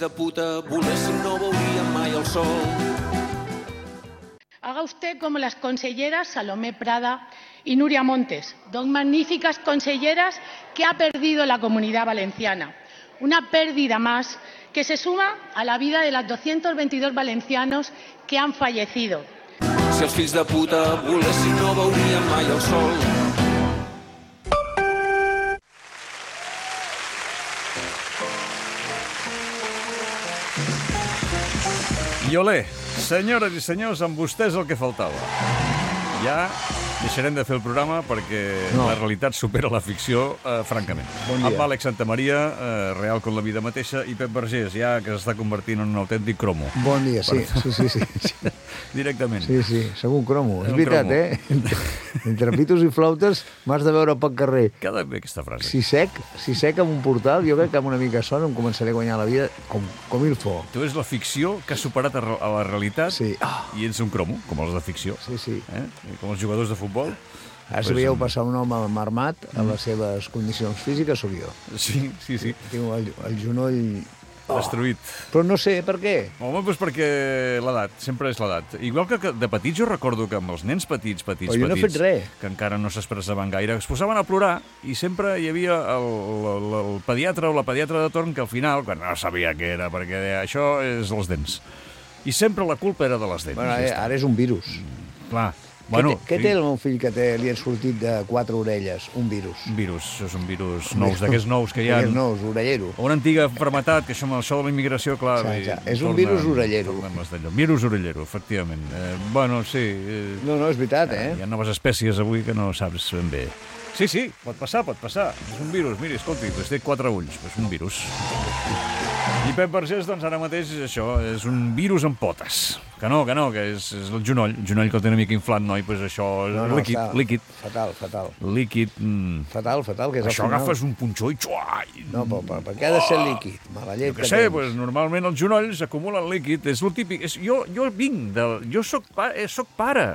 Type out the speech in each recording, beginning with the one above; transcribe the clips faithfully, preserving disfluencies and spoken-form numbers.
de puta volessin no veuríem mai el sol. Haga usted como las conselleras Salomé Prada y Nuria Montes, dos magníficas conselleras que ha perdido la Comunidad Valenciana. Una pérdida más que se suma a la vida de los doscientos veintidós valencianos que han fallecido. Si els fills de puta volessin no veuríem mai el sol. I olé, senyores i senyors, amb vostès el que faltava. Ja deixarem de fer el programa perquè no. La realitat supera la ficció, eh, francament. Bon dia. Amb Àlex Santamaria, eh, real com la vida mateixa, i Pep Vergés, ja que s'està convertint en un autèntic cromo. Bon dia, sí, sí, sí, sí, sí. Directament. Sí, sí, sóc un cromo. És És un veritat, cromo. eh? Entre, entre pitos i flautes m'has de veure pel carrer. Queda bé aquesta frase. Si sec, si sec amb un portal, jo crec que amb una mica de son em començaré a guanyar la vida com, com il fo. Tu és la ficció que ha superat a, a la realitat Sí. i ets un cromo, com els de ficció. Sí, sí. Eh? Com els jugadors de futbol. Ara si Pues, veieu um, passar un home marmat a les seves condicions físiques, sóc jo. Sí, sí, sí. Tinc el, el genoll... Destruït. Però no sé per què. Home, doncs perquè l'edat, sempre és l'edat. Igual que de petits jo recordo que amb els nens petits, petits, Però jo no he petits, fet res. que encara no s'expressaven gaire, es posaven a plorar i sempre hi havia el, el, el pediatre o la pediatra de torn que al final, quan no sabia què era, perquè deia, això és els dents. I sempre la culpa era de les dents. Bueno, ja ara, està. ara és un virus. Clar. Què, Bueno, té, què sí. té el meu fill que té, li han sortit de quatre orelles? Un virus. Un virus, això és un virus nous, d'aquests nous que hi ha. D'aquests nous, orellero. Una antiga enfermetat, que això amb això de la immigració, clar... Ja, i- ja. És un torna- virus orellero. tornem les d'allò. Virus orellero, efectivament. Eh, bueno, sí... Eh, No, no, és veritat, eh? Hi ha noves espècies avui que no saps ben bé. Sí, sí, pot passar, pot passar. És un virus, miri, escolti, doncs té quatre ulls, és un virus. I Pep Vergés, doncs ara mateix és això, és un virus amb potes. Que no, que no, que és, és el genoll, el genoll que el té una mica inflat, noi, doncs això és No, no, líquid, està líquid, Fatal, fatal. líquid... Mm. Fatal, fatal, que és Això al final... agafes un punxó i... Xuà, i... No, però, però per què ha de ser líquid? Mala llet Jo què sé, tens. pues, normalment els genolls acumulen líquid, és el típic... És, jo, jo vinc, de, jo soc, pa, eh, soc pare,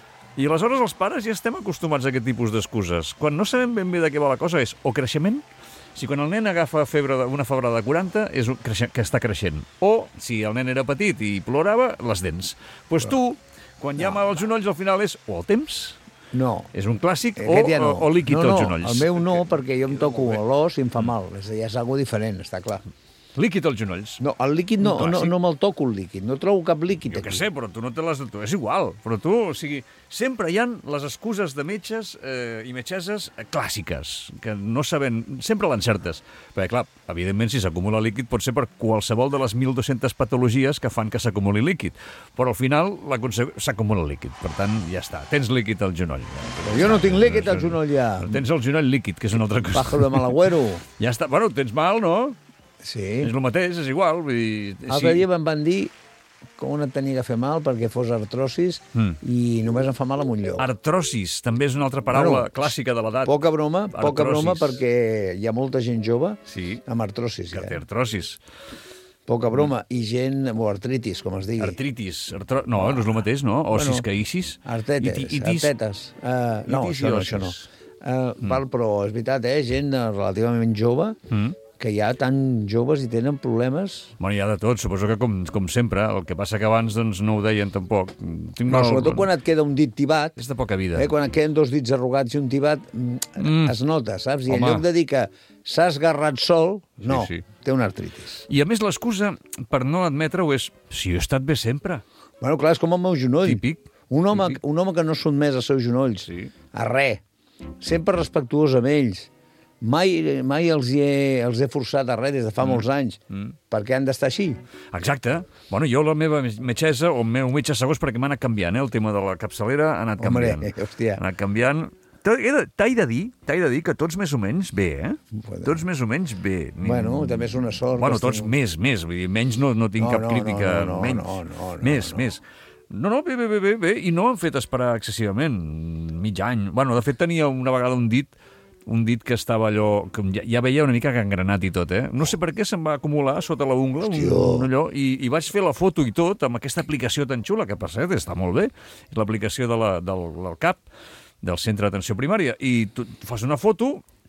i aleshores els pares ja estem acostumats a aquest tipus d'excuses. Quan no sabem ben bé de què va la cosa és o creixement, si quan el nen agafa febre de, una febre de quaranta és un creixement, que està creixent, o si el nen era petit i plorava, les dents. Doncs pues tu, quan hi ha mal als genolls, al final és o el temps, No. és un clàssic, o, Aquest ja no. o, o líquid no, no, als genolls. el meu no, perquè jo em toco l'os i em fa mal. És a dir, és algo diferent, està clar. Líquid als genolls. No, el líquid no, Un no, clàssic. no me'l toco, el líquid. No trobo cap líquid Jo què aquí. sé, però tu no te les... Tu, és igual, però tu, o sigui, sempre hi ha les excuses de metges eh, i metgesses eh, clàssiques, que no saben... Sempre l'encertes. Perquè, clar, evidentment, si s'acumula líquid pot ser per qualsevol de les mil dues-centes patologies que fan que s'acumuli líquid. Però al final la conse- s'acumula líquid. Per tant, ja està. Tens líquid al genoll. Però jo no tinc líquid al genoll ja. Tens el genoll líquid, que és una altra cosa. Pájaro de malagüero. Ja està. Bueno, tens mal, no? Sí. És el mateix, és igual. Vull dir, L'altre dia me'n van dir que un et tenia que fer mal perquè fos artrosis Mm. i només em fa mal amb un lloc. Artrosis, també és una altra paraula Bueno, clàssica de l'edat. Poca broma, poca Artrosis. broma perquè hi ha molta gent jove Sí, amb artrosis. que té Ja. artrosis. Poca broma. I gent, o artritis, com es digui. Artritis. Artro... No, no és el mateix, no? Osis, Bueno, que isis. Artetes, Iti- itis. artetes. Uh, no, Itis i això no, osis. això no. Uh, mm. val, però és veritat, eh? Gent eh, relativament jove, Mm. que hi ha tan joves i tenen problemes... Bueno, hi ha de tot, suposo que com, com sempre. El que passa que abans doncs, no ho deien tampoc. Tinc No, mal... sobretot quan et queda un dit tibat, És de poca vida. eh? Quan et queden dos dits arrugats i un tibat, mm, Mm. es nota, saps? I Home. en lloc de dir que s'ha esgarrat sol, no, sí. té una artritis. I a més l'excusa per no admetre-ho és si jo he estat bé sempre. Bueno, clar, és com el meu genoll. Típic. Un home, Típic. un home que no és sotmès als seus genolls, Sí. a res, sempre respectuós amb ells, mai, mai els, hi he, els he forçat a res des de fa mm. molts anys. Mm. Per què han d'estar així? Exacte. Bueno, jo la meva metgessa, o el meu metge segons, perquè m'ha anat canviant, eh? El tema de la capçalera ha anat Hombre, canviant. hòstia. Ha anat canviant. T'he de, t'he de dir, t'he de dir que tots més o menys bé, eh? Bueno. Tots més o menys bé. Ni- Bueno, també és una sort. Bueno, que tots tinc- més, més. Vull dir, menys no, no tinc No, cap no, crítica. no, no, menys. no, no, no, més, no. més. No, no, bé, bé, bé, bé, bé. I no han fet esperar excessivament. Mig any. Bueno, de fet, tenia una vegada un dit un dit que estava allò... Que ja, ja veia una mica gangrenat i tot, eh? No sé per què se'm va acumular sota la ungla, un, un allò, i, i vaig fer la foto i tot amb aquesta aplicació tan xula, que per cert està molt bé, l'aplicació de la, del, del CAP, del Centre d'Atenció Primària, i tu fas una foto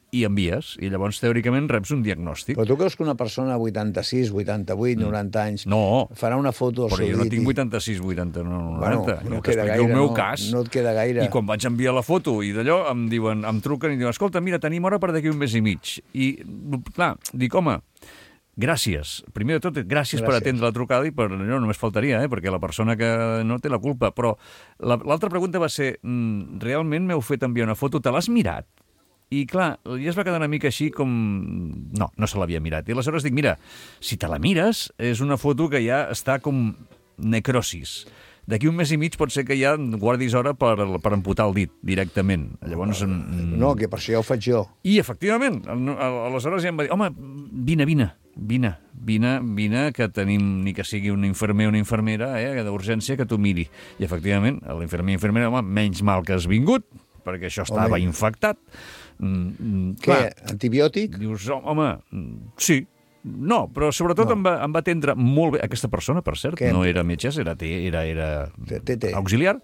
i envies, i llavors teòricament reps un diagnòstic. Però tu creus que una persona de vuitanta-sis, vuitanta-vuit, noranta anys No, farà una foto al però seu jo no dit tinc i- vuitanta-sis, vuitanta, no, Bueno, noranta. no Jo queda t'explico gaire, el meu no, cas. no et queda gaire. I quan vaig enviar la foto i d'allò em diuen, em truquen i diuen, escolta, mira, tenim hora per d'aquí un mes i mig. I, clar, dic, home, gràcies. Primer de tot, gràcies, gràcies. per atendre la trucada i per allò només faltaria, eh, perquè la persona que no té la culpa. Però la- l'altra pregunta va ser, mm, realment m'heu fet enviar una foto, te l'has mirat? I, clar, ja es va quedar una mica així com... No, no se l'havia mirat. I aleshores dic, mira, si te la mires, és una foto que ja està com necrosis. D'aquí un mes i mig pot ser que ja guardis hora per, per amputar el dit directament. Llavors... mm, No, que per això ja ho faig jo. I, efectivament, al- al- aleshores ja em va dir, home, vine, vine, vine, vine, vine, que tenim, ni que sigui un infermer o una infermera, eh, d'urgència, que t'ho miri. I, efectivament, l'infermer i infermera, home, menys mal que has vingut, perquè això estava Home. infectat. Mm, Què? clar, Antibiòtic? dius, home, mm, sí, no, però sobretot No. em, va, em va atendre molt bé. Aquesta persona, per cert, Què? no era metgessa, era, T- era, era T T. auxiliar.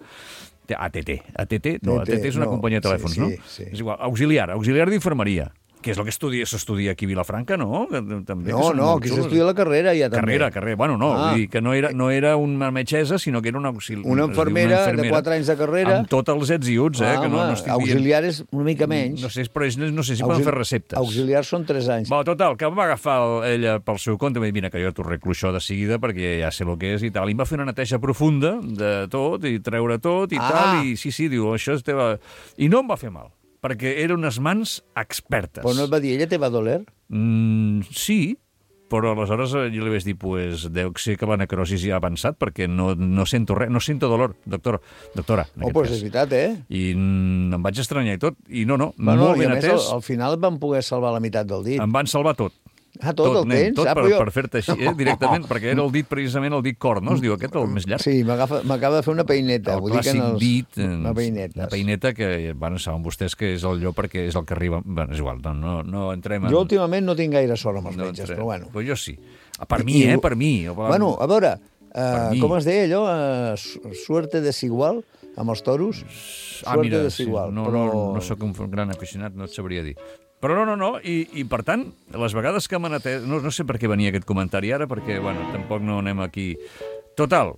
A T T. A T T, no, A T T és una no, companyia de sí, telèfons, sí, no? sí. És igual, auxiliar, auxiliar d'infermeria, que és el que estudia, s'estudia aquí a Vilafranca, no? Que, també, que No, són no, molt aquí xulos. s'estudia la carrera ja també. Carrera, carrera. Bueno, no, Ah. vull dir que no era, no era una metgessa, sinó que era una auxiliar. Una infermera de quatre anys de carrera. Amb tots els ets i uts, eh? Ah, que no, home, no estic dient... auxiliar és una mica menys. No sé, però ells no sé si poden Auxil- fer receptes. Auxiliars són tres anys. Bueno, total, que em va agafar el, ella pel seu compte i em va dir, mira, que jo t'ho arreglo això de seguida perquè ja sé el que és i tal. I em va fer una neteja profunda de tot i treure tot i Ah. tal. I sí, sí, diu, això és teva... I no em va fer mal, perquè eren unes mans expertes. Però no et va dir, ella te va doler? Mm, sí, però aleshores eh, jo li vaig dir, pues, deu ser que la necrosis ja ha avançat perquè no, no sento res, no sento dolor, doctora. doctora en Oh, aquest doncs cas. és veritat, eh? I mm, em vaig estranyar i tot, i no, no, Bueno, molt i a ben més, atès. al, al final van poder salvar la meitat del dit. Em van salvar tot. Ah, tot, el nen, tens? tot Ah, per, però jo- per fer-te així, eh, directament, perquè era el dit, precisament, el dit cor, no? Es diu aquest, el més llarg. Sí, m'agafa- m'acaba de fer una peineta. El vull dir que clàssic en els... dit, eh, Una peineta. una peineta que, bueno, saben vostès que és el llop perquè és el que arriba... Bueno, és igual, no, no, no entrem en... Jo últimament no tinc gaire sort amb els no metges, entrem. però bueno. Però jo sí. Per I- mi, i- eh, per mi. O per- Bueno, a veure, Per uh, mi. com es deia allò? Uh, su- suerte desigual amb els toros? Ah, Suerte mira, sí, desigual, no, però... no, no sóc un gran aficionat, no et sabria dir. Però no, no, no, i, i per tant, les vegades que m'han atès... No, no sé per què venia aquest comentari ara, perquè, bueno, tampoc no anem aquí... Total,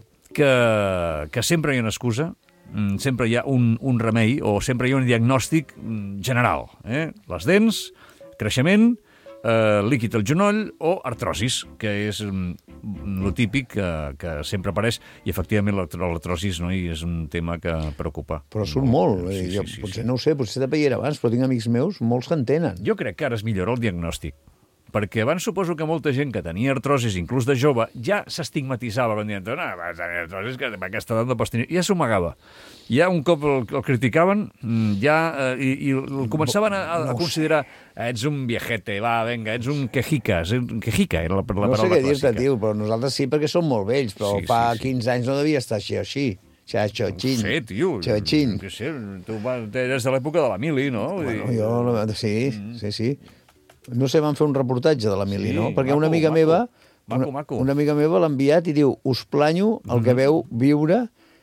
que, que sempre hi ha una excusa, mm, sempre hi ha un, un remei, o sempre hi ha un diagnòstic mm, general. Eh? Les dents, creixement, eh, líquid al genoll o artrosis, que és mm, lo típic que, que sempre apareix, i efectivament l'art- l'artrosis, no? I és un tema que preocupa. Però surt molt. Sí, eh, sí, jo, sí, potser sí. no ho sé, potser te veia abans, però tinc amics meus, molts que en tenen. Jo crec que ara es millora el diagnòstic, perquè abans suposo que molta gent que tenia artrosis, inclús de jove, ja s'estigmatitzava quan dient, no, vas tenir artrosis, que amb aquesta edat no pots tenir... I ja s'ho amagava. Ja un cop el, el criticaven, mm, ja, eh, i, i el començaven a, a, a considerar ets un viejete, va, venga, ets un quejica, ets un quejica, era la, la No sé paraula què dir-te, clàssica. tio, però nosaltres sí perquè som molt vells, però Sí, fa sí, sí. quinze anys no devia estar així o així. Xaxotxin. No sé, tio. Xaxotxin. No sé, tu va- eres de l'època de la mili, no? Vull Bueno, dir- jo, la- sí, Mm. sí, sí. No sé, van fer un reportatge de la Mili, Sí, no? Perquè maco, una amiga maco. meva... Maco, una, maco. una amiga meva l'ha enviat i diu, us planyo el que veu viure,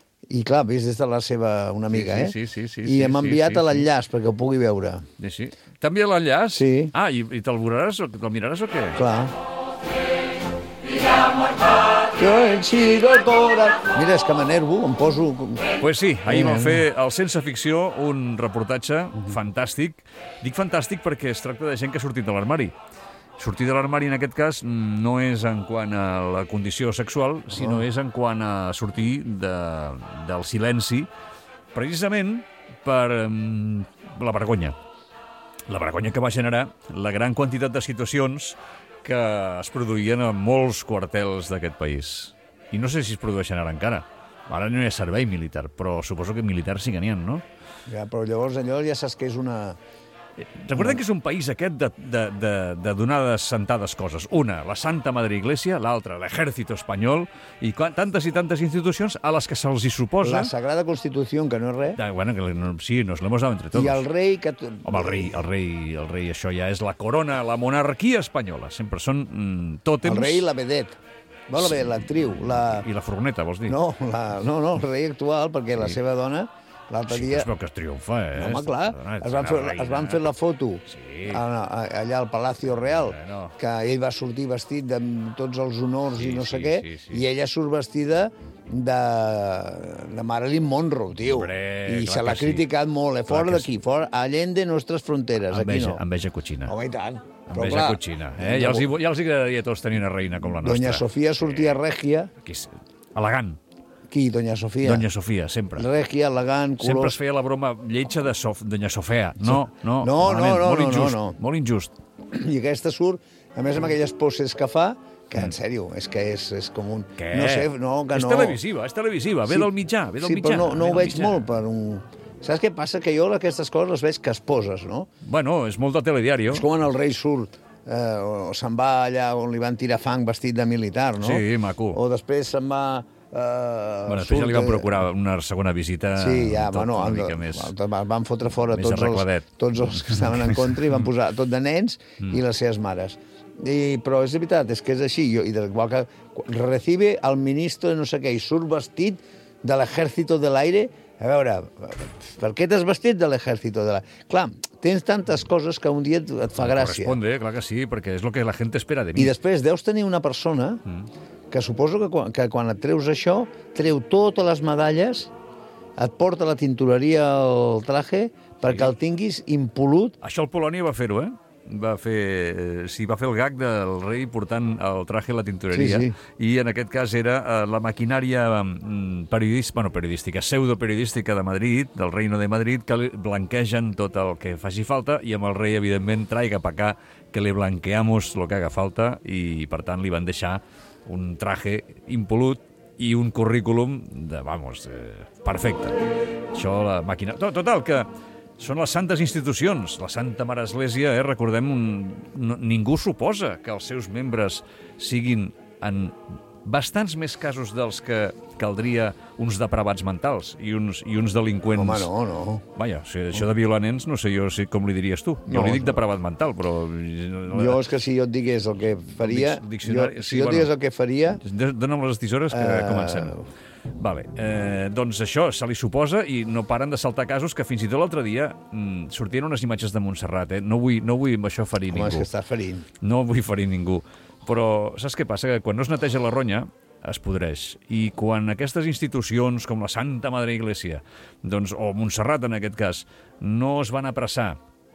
i clar, vist des de la seva... una amiga, sí, eh? sí, sí, sí, I sí, m'ha sí, enviat sí, a sí. l'enllaç perquè ho pugui veure. Sí, sí. També l'enllaç? Sí. Ah, i, i te'l veuràs o te'l miraràs o què? Clar. Jo enxigo el cora... Mira, és que m'enervo, em poso... Pues sí, ahir Vinga. vam fer al Sense Ficció un reportatge fantàstic. Dic fantàstic perquè es tracta de gent que ha sortit de l'armari. Sortir de l'armari, en aquest cas, no és en quant a la condició sexual, sinó és en quant a sortir de, del silenci, precisament per um, la vergonya. La vergonya que va generar la gran quantitat de situacions que es produïen a molts quartels d'aquest país. I no sé si es produeixen ara encara. Ara no hi ha servei militar, però suposo que militars sí que n'hi ha, no? Ja, però llavors allò ja saps que és una... Recordem que és un país aquest de, de, de, de donades sentades coses. Una, la Santa Madre Iglesia, l'altra, l'Ejército Espanyol, i quan, tantes i tantes institucions a les que se'ls hi suposa... La Sagrada Constitució, que no és res, Ah, bueno, que no, sí, nos l'hemos dado entre todos. i el rei... Que... Home, el rei, el rei, el rei, això ja és la corona, la monarquia espanyola. Sempre són mm, tòtems... El rei i la vedette. Bueno, la vedette, l'actriu, la... I la furgoneta, vols dir? No, la... no, no, el rei actual, perquè la Sí. seva dona l'altre Sí, dia... es veu que es triomfa, eh? No, home, clar, es van, fer, es van fer la foto Sí. a, a, allà al Palacio Real, Bueno. que ell va sortir vestit amb tots els honors Sí, i no sé sí, què, sí, sí. i ella surt vestida de, de Marilyn Monroe, tio. Hombre, I clar se l'ha que sí. criticat molt, eh? Clar Fora que d'aquí, fora, allende nostres fronteres, aquí Enveja, no. enveja cotxina. Home, i tant. Però, Enveja clar, cotxina. Eh? Ja, els, hi- ja els agradaria a tots tenir una reina com la nostra. Doña Sofia sortia regia. Aquí és elegant. Qui, Doña Sofia? Doña Sofia, sempre. Regia, elegant, Sempre colors... es feia la broma lletja de Sof, Doña Sofia. No, no, No, no, malament, no, molt no, injust, no, no. molt injust. I aquesta surt, a més amb aquelles poses que fa, que en sèrio, és que és, és com un... Què? No sé, no, que és no... televisiva, és televisiva, ve del mitjà, ve del sí, mitjà. però no, no ve ho del veig mitjà. molt per un... Saps què passa? Que jo aquestes coses les veig casposes, no? Bueno, és molt de telediario. És com en el rei surt, eh, o se'n va allà on li van tirar fang vestit de militar, no? Sí, maco. O després se'n va... Eh, Bueno, després ja li van surt, eh, procurar una segona visita. Sí, ja, tot bueno, una han, mica més. van fotre fora més tots els, arregladet. tots els que estaven en contra i van posar tot de nens Mm. i les seves mares. I, però és veritat, és que és així. Jo, i de, igual que recibe el ministre de no sé què i surt vestit de l'Ejército del Aire. A veure, per què t'has vestit de l'Ejército de l'Aire? Clar, tens tantes coses que un dia et, et fa gràcia. Corresponde, clar que sí, perquè és el que la gent espera de mi. I després deus tenir una persona que suposo que quan, que quan et treus això, treu totes les medalles, et porta a la tintoreria el traje perquè el tinguis impolut. Això el Polònia va fer-ho, eh? Va fer, sí, va fer el gag del rei portant el traje a la tintoreria, Sí, i en aquest cas era eh, la maquinària mm, periodística, bueno, periodística, pseudoperiodística de Madrid, del Reino de Madrid, que li blanquegen tot el que faci falta, i amb el rei, evidentment, traiga pa acá, que le blanqueamos lo que haga falta, i per tant li van deixar un traje impolut i un currículum de, vamos, eh, perfecte. Això, la màquina... Total, que són les santes institucions. La Santa Mare Església, eh, recordem, un, no, ningú suposa que els seus membres siguin en bastants més casos dels que caldria uns depravats mentals i uns, i uns delinqüents... Home, no, no. Vaja, si això de violar nens, no sé jo si, com li diries tu. Jo No, li dic no. depravat mental, però... Jo és que si jo et digués el que faria... Dic- diccionari- jo, sí, si jo et bueno. digués el que faria... Dóna'm les tisores que Eh, comencem. Vale, eh, doncs això se li suposa i no paren de saltar casos que fins i tot l'altre dia mm, sortien unes imatges de Montserrat, eh? No vull, no vull amb això ferir Home, és ningú. que estàs ferint. No vull ferir ningú. Però saps què passa? Que quan no es neteja la ronya, es podreix. I quan aquestes institucions, com la Santa Madre Iglesia, doncs, o Montserrat en aquest cas, no es van apressar.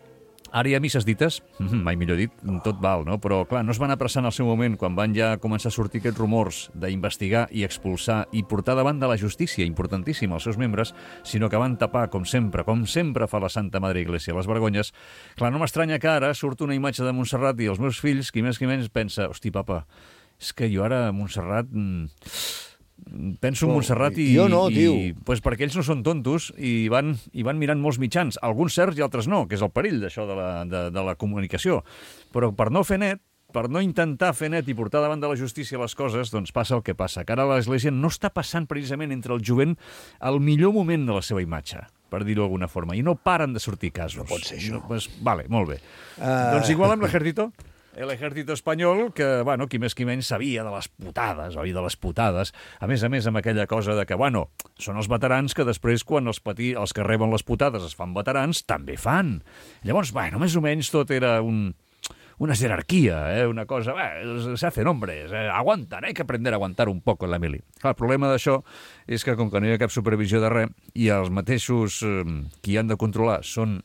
Ara hi ha misses dites, mai millor dit, tot val, no? Però, clar, no es van apressar en el seu moment, quan van ja començar a sortir aquests rumors d'investigar i expulsar i portar davant de la justícia, importantíssim, els seus membres, sinó que van tapar, com sempre, com sempre fa la Santa Madre Iglesia, les vergonyes. Clar, no m'estranya que ara surt una imatge de Montserrat i els meus fills, qui més qui menys, pensa, hosti, papa, és que jo ara a Montserrat... Mm, penso en No, Montserrat i... jo no, i, tio. Pues perquè ells no són tontos i van, i van mirant molts mitjans, alguns certs i altres no, que és el perill d'això de la, de, de la comunicació. Però per no fer net, per no intentar fer net i portar davant de la justícia les coses, doncs passa el que passa, que ara l'Església no està passant precisament entre el jovent el millor moment de la seva imatge, per dir-ho d'alguna forma, i no paren de sortir casos. No pot ser això. No, pues, vale, molt bé. Uh... Doncs igual amb l'Ejército, el ejército espanyol, que, bueno, qui més qui menys sabia de les putades, oi, de les putades. A més a més, amb aquella cosa de que, bueno, són els veterans que després, quan els, pati, els que reben les putades es fan veterans, també fan. Llavors, bueno, més o menys tot era un, una jerarquia, eh? Una cosa, bé, se hacen hombres, eh? Aguantan, hay que aprender a aguantar un poco en la mili. Clar, el problema d'això és que, com que no hi ha cap supervisió de res, i els mateixos eh, qui han de controlar són...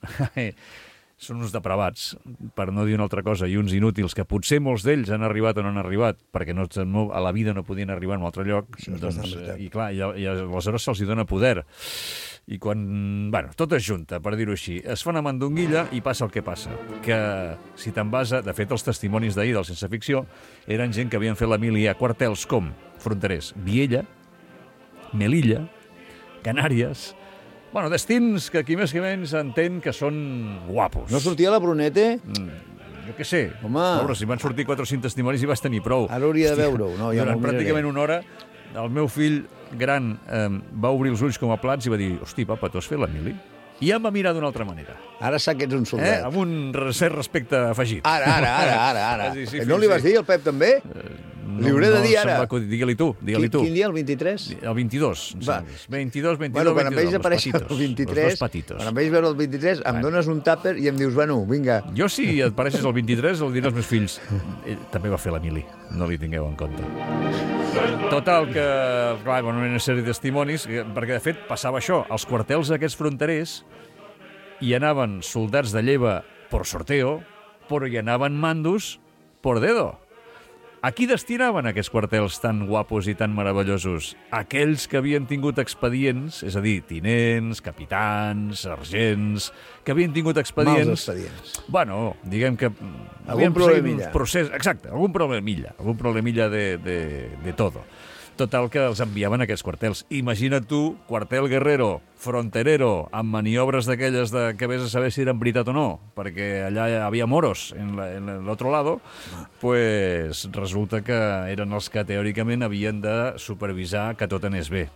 són uns depravats, per no dir una altra cosa, i uns inútils, que potser molts d'ells han arribat o no han arribat, perquè no, no, a la vida no podien arribar en un altre lloc, doncs, i clar, i, i aleshores se'ls dona poder. I quan, bueno, tot es junta, per dir-ho així, es fa una mandonguilla i passa el que passa, que si te'n vas a... De fet, els testimonis d'ahir del Sense Ficció eren gent que havien fet la mili a quartels com fronterers, Viella, Melilla, Canàries... Bueno, destins que qui més que menys entén que són guapos. No sortia la Brunete? Mm, jo què sé. Home. Pobre, si van sortir quatre-cents testimonis i vas tenir prou. Ara hauria de veure-ho. No, ja durant m'ho miraré. pràcticament una hora, el meu fill gran eh, va obrir els ulls com a plats i va dir, hosti, papa, tu has fet la mili? I em va mirar d'una altra manera. Ara sap que ets un Eh? soldat. Amb un cert respecte afegit. Ara, ara, ara, ara, ara. Sí, sí, no li sí. vas dir, el Pep també? Eh, No, Li hauré de dir no ara. Digue-li tu, digue-li tu. Quin dia, el vint-i-tres? El vint-i-dos, em Va. sembla. vint-i-dos, vint-i-dos, Bueno, quan em veig vint-i-dos, aparèixer los el patitos, vint-i-tres, los dos patitos. quan em veig veure el vint-i-tres, em Bueno. dones un tàper i em dius, bueno, vinga. Jo, si et pareixes el vint-i-tres, el diré als meus fills. Ell també va fer l'Emili, no li tingueu en compte. Total, que, clar, bueno, una sèrie de testimonis, perquè, de fet, passava això. Els quartels aquests fronterers hi anaven soldats de lleva por sorteo, però hi anaven mandos por dedo. A qui destinaven aquests quartels tan guapos i tan meravellosos? Aquells que havien tingut expedients, és a dir, tinents, capitans, sergents, que havien tingut expedients... Mals expedients. Bueno, diguem que... Algun problemilla. Procés, exacte, algun problemilla, algun problemilla de, de, de todo. Total, que els enviaven a aquests quartels. Imagina't tu, quartel guerrero, fronterero, amb maniobres d'aquelles de que vés a saber si eren veritat o no, perquè allà hi havia moros en l'altre lado, pues resulta que eren els que teòricament havien de supervisar que tot anés bé.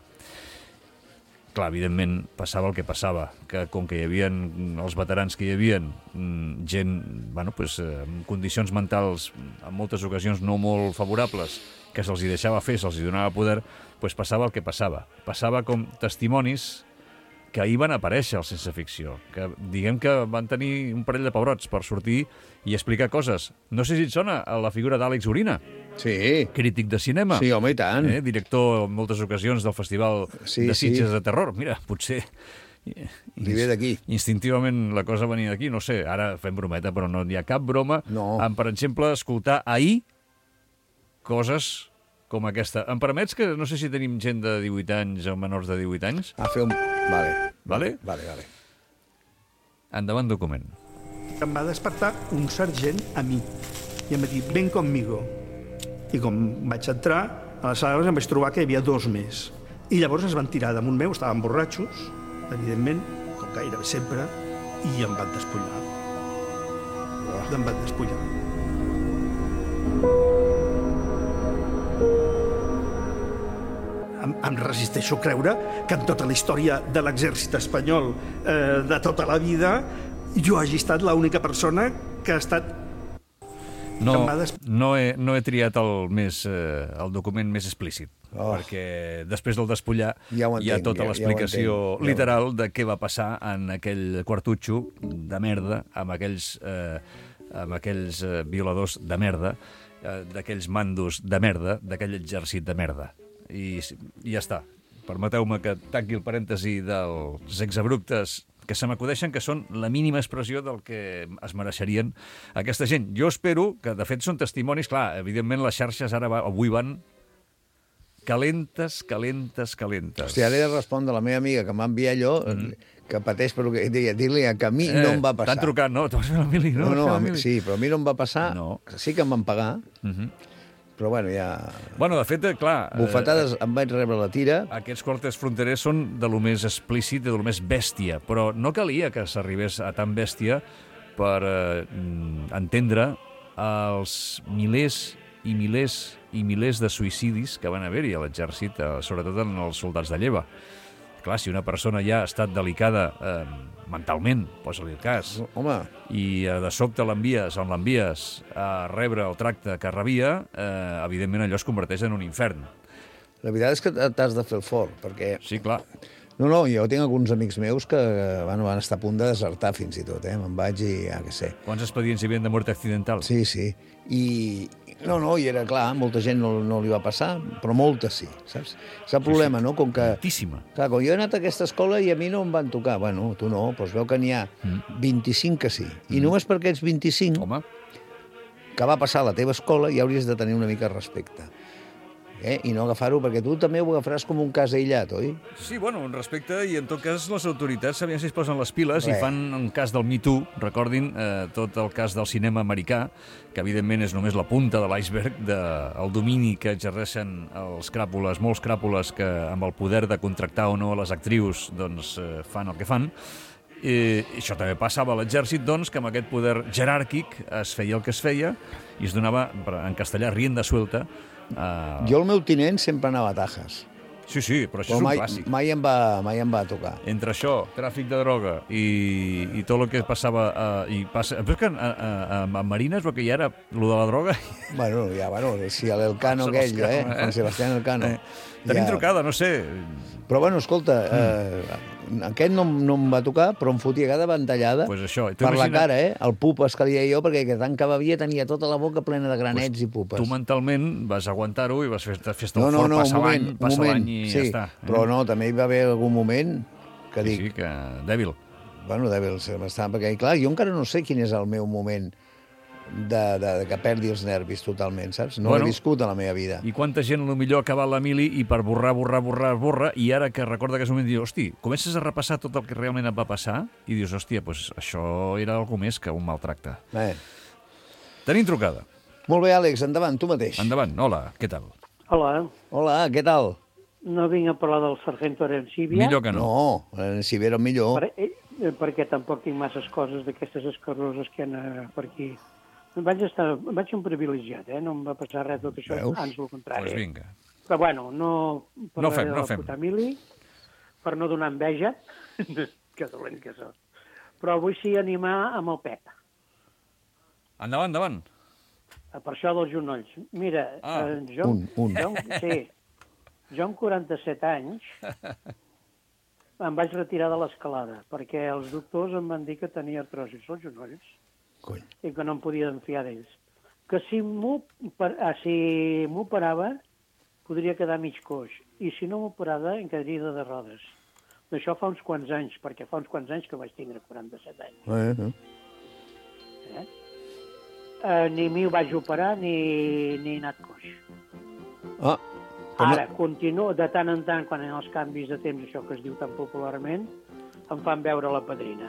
Clar, evidentment, passava el que passava, que com que hi havia els veterans que hi havia, gent, bueno, pues, amb condicions mentals en moltes ocasions no molt favorables, que se'ls hi deixava fer, se'ls hi donava poder, pues passava el que passava. Passava com testimonis que ahir van aparèixer al Sense Ficció, que diguem que van tenir un parell de pebrots per sortir i explicar coses. No sé si et sona la figura d'Àlex Urina, Sí. crític de cinema. Sí, home, i tant. Eh, director en moltes ocasions del Festival Sí, de Sitges sí. de Terror. Mira, potser... Li ve d'aquí. Instintivament la cosa venia d'aquí, no sé, ara fem brometa, però no hi ha cap broma No. en, per exemple, escoltar ahir coses com aquesta. Em permets que, no sé si tenim gent de divuit anys o menors de divuit anys? A fer un... Vale. Vale? Vale, vale. Endavant document. Em va despertar un sergent a mi i em va dir, ven conmigo. I com vaig entrar, a les sales em vaig trobar que hi havia dos més. I llavors es van tirar damunt meu, estaven borratxos, evidentment, com gairebé sempre, i em van despullar. Em van despullar. Em, em resisteixo a creure que en tota la història de l'exèrcit espanyol eh, de tota la vida jo hagi estat l'única persona que ha estat... No, Em va des- no, he, no he triat el, més, eh, el document més explícit, Oh. perquè després del despullar Ja ho hi ha entenc, tota ja- ja ho l'explicació entenc. Ja ho- literal de què va passar en aquell quartutxo de merda, amb aquells, eh, amb aquells eh, violadors de merda, eh, d'aquells mandos de merda, d'aquell exèrcit de merda. I, i ja està. Permeteu-me que tanqui el parèntesi dels exabruptes que se m'acudeixen, que són la mínima expressió del que es mereixerien aquesta gent. Jo espero que, de fet, són testimonis. Clar, evidentment, les xarxes ara va, avui van calentes, calentes, calentes. Hòstia, ara he de respondre a la meva amiga que m'ha enviat allò, que pateix, però que dir-li que a mi no em va passar. T'han trucat, no? Tu vas fer l'Emili, no? No, no, Vas fer a mi, l'Emili? sí, però a mi no em va passar. No. Sí que em van pagar, Mhm. però bueno, ja... Bueno, de fet, clar... eh, Bufetades em vaig rebre la tira. Aquests quarters fronterers són de lo més explícit i de lo més bèstia, però no calia que s'arribés a tan bèstia per eh, mm, entendre els milers i milers i milers de suïcidis que van haver-hi a l'exèrcit, eh, sobretot en els soldats de lleva. Clar, si una persona ja ha estat delicada eh, mentalment, posa-li el cas, Home, i eh, de sobte l'envies on l'envies a rebre el tracte que rebia, eh, evidentment allò es converteix en un infern. la veritat és que t'has de fer el fort, perquè... Sí, clar. No, no, jo tinc alguns amics meus que bueno, van estar a punt de desertar fins i tot, eh? Me'n vaig i ja què sé. Quants expedients hi havia de mort accidental? Sí, sí. I no, no, i era clar, molta gent no, no li va passar, però molta sí, saps? És el problema, no? Com que... Moltíssima. Clar, com jo he anat a aquesta escola i a mi no em van tocar. Bueno, tu no, doncs veu que n'hi ha vint-i-cinc que sí. I només per aquests vint-i-cinc Home, que va passar a la teva escola ja hauries de tenir una mica de respecte. Eh? I no agafar-ho, perquè tu també ho agafaràs com un cas aïllat, oi? sí, bueno, un respecte, i en tot cas les autoritats sabien si es posen les piles i Res. fan un cas del Me Too, recordin eh, tot el cas del cinema americà, que evidentment és només la punta de l'iceberg del domini que exerceixen els cràpules, molts cràpules que amb el poder de contractar o no a les actrius doncs eh, fan el que fan. I això també passava a l'exèrcit, doncs, que amb aquest poder jeràrquic es feia el que es feia i es donava, en castellà, rienda suelta. Uh, Jo, el meu tinent, sempre anava a Tajas. Sí, sí, però això Però és un mai, clàssic. mai, em va, mai em va tocar. Entre això, tràfic de droga i, i tot el que passava... Uh, i passa... Però és que a, a, a, a Marina és el que hi era, el de la droga... Bueno, ja, bueno, si l'Elcano Són els aquell, eh? Cano, eh? Juan Sebastián Elcano. Eh. Tenim trucada, no sé... Però, bueno, escolta, eh, aquest no, no em va tocar, però em fotia cada ventallada Pues això, tu per la imagina't- cara, eh? El pupes que li deia jo, perquè que tant que bevia tenia tota la boca plena de granets i pupes. Tu mentalment vas aguantar-ho i vas fer-te fer No, un no, fort, no, un passa moment, l'any, un passa moment, l'any i sí, ja està. Eh? però no, també hi va haver algun moment que Sí, dic, sí, que dèbil. bueno, dèbil, bastant, perquè, clar, jo encara no sé quin és el meu moment de, de, de que perdi els nervis totalment, saps? No Bueno, l'he viscut a la meva vida. I quanta gent potser ha acabat la mili i per borrar, borrar, borrar, borrar, i ara que recorda que és un moment, dius, hosti, comences a repassar tot el que realment et va passar i dius, hòstia, pues això era algo més que un maltracte. Eh. Tenim trucada. Molt bé, Àlex, endavant, tu mateix. Endavant. Hola, què tal? Hola, Hola, què tal? no vinc a parlar del Sargento Arencibia, Millor que no. No, eh, si vera millor. per, eh, perquè tampoc tinc masses coses d'aquestes escarroses que hi ha eh, per aquí. Vaig estar, vaig ser un privilegiat, eh? No em va passar res tot això, Veus? ans del contrari. Pues vinga. Però bueno, no No fem, parlaré no de la fem. puta mili, per no donar enveja, que dolent que sóc. Però vull sí animar amb el Pep, Endavant, endavant. eh, per això dels genolls. Mira, Ah, eh, jo, un, un. jo, sí, jo amb quaranta-set anys em vaig retirar de l'escalada, perquè els doctors em van dir que tenia artrosis als genolls Cony. i que no em podia enfiar d'ells. Que si m'ho per- ah, si m'operava, podria quedar mig coix, i si no m'operava, em quedaria de rodes. D'això fa uns quants anys, perquè fa uns quants anys que vaig tindre quaranta-set anys. Eh, eh. Eh? Eh, ni m'hi vaig operar, ni, ni he anat coix. Ah, però Ara, continuo, de tant en tant, quan hi ha els canvis de temps, això que es diu tan popularment, em fan veure la padrina.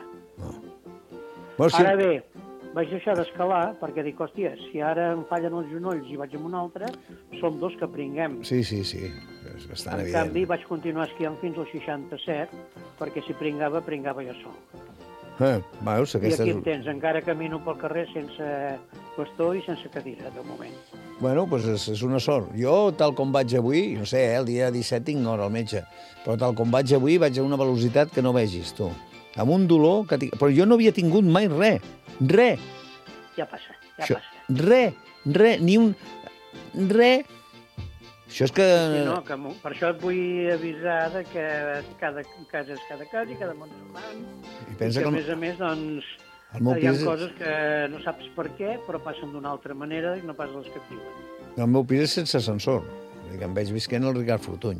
Bueno, sí, Ara bé, vaig deixar d'escalar perquè dic, hòstia, si ara em fallen els genolls i vaig amb un altre, som dos que pringuem. sí, sí, sí, és bastant En evident. canvi, vaig continuar esquiant fins als seixanta-set, perquè si pringava, pringava jo sol. Eh, veus, I aquesta aquí és... em tens, encara camino pel carrer sense bastó i sense cadira, de moment. Bueno, doncs és, és una sort. Jo, tal com vaig avui, no sé, eh, el dia disset tinc hora al metge, però tal com vaig avui vaig a una velocitat que no vegis, tu. Amb un dolor que tinc... Però jo no havia tingut mai res, res. Ja passa, ja Això, passa. res, res, ni un... Res. Això és que... Sí, no, que m'ho- per això et vull avisar de que cada casa és cada casa i cada món és un món. I I pensa que, que a el, més a més, doncs, el meu hi ha pis, coses que no saps per què, però passen d'una altra manera i no pas les que et diuen. el meu pis és sense ascensor. Vull dir que em veig visquent el Ricard Fortuny.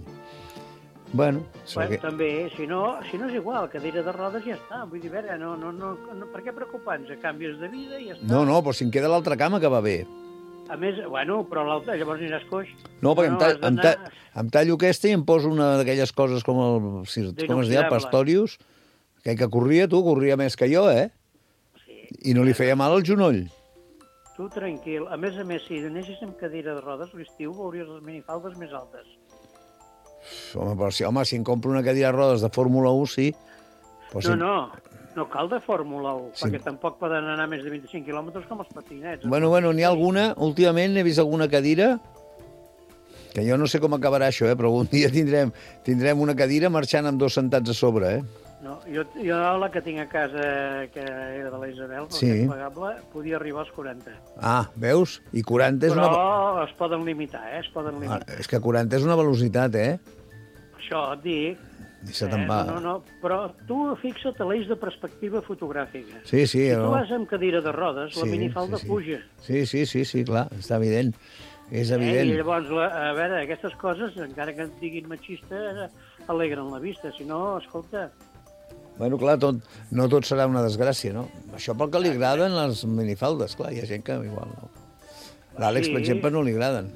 Bueno, Bueno, que... també, si no, si no és igual, cadira de rodes ja està. Vull dir, a veure, no, no, no, no, per què preocupar-nos? Canvies de vida i ja està. No, no, però si em queda l'altra cama que va bé. A més, bueno, però l'altre, llavors aniràs coix. No, perquè em, Bueno, ta has em, d'anar- ta em tallo aquesta i em poso una d'aquelles coses com el, si, com es deia, el D'inoxidable. Pastorius, que, que corria, tu, corria més que jo, eh? Sí, I no li feia mal al genoll. tu tranquil. A més a més, si anessis amb cadira de rodes, l'estiu veuries les minifaldes més altes. Home, però si, home, si em compro una cadira de rodes de Fórmula un, sí. Però si... No, no, no cal de Fórmula un, Sí. perquè tampoc poden anar més de vint-i-cinc quilòmetres com els patinets. Bueno, bueno, n'hi ha alguna, últimament he vist alguna cadira, que jo no sé com acabarà això, eh? Però algun dia tindrem, tindrem una cadira marxant amb dos sentats a sobre, eh? No, jo, jo la que tinc a casa, que era de la Isabel, Sí. sí. pagable, podia arribar als quaranta. Ah, veus? I quaranta és Però una... es poden limitar, eh? Es poden Ah, limitar. és que quaranta és una velocitat, eh? Això et dic. I se te'n eh, va. no, no, no, però tu fixa't a l'eix de perspectiva fotogràfica. Sí, sí. Si tu no? vas amb cadira de rodes, la Sí, minifalda sí, sí. puja. Sí, sí, sí, sí, clar, està evident. És Eh? evident. I llavors, la, a veure, aquestes coses, encara que et diguin machista, alegren la vista. Si no, escolta, Bueno, clar, tot, no tot serà una desgràcia, no? Això pel que li agraden les minifaldes, clar, hi ha gent que igual no. L'Àlex, Sí. per exemple, no li agraden.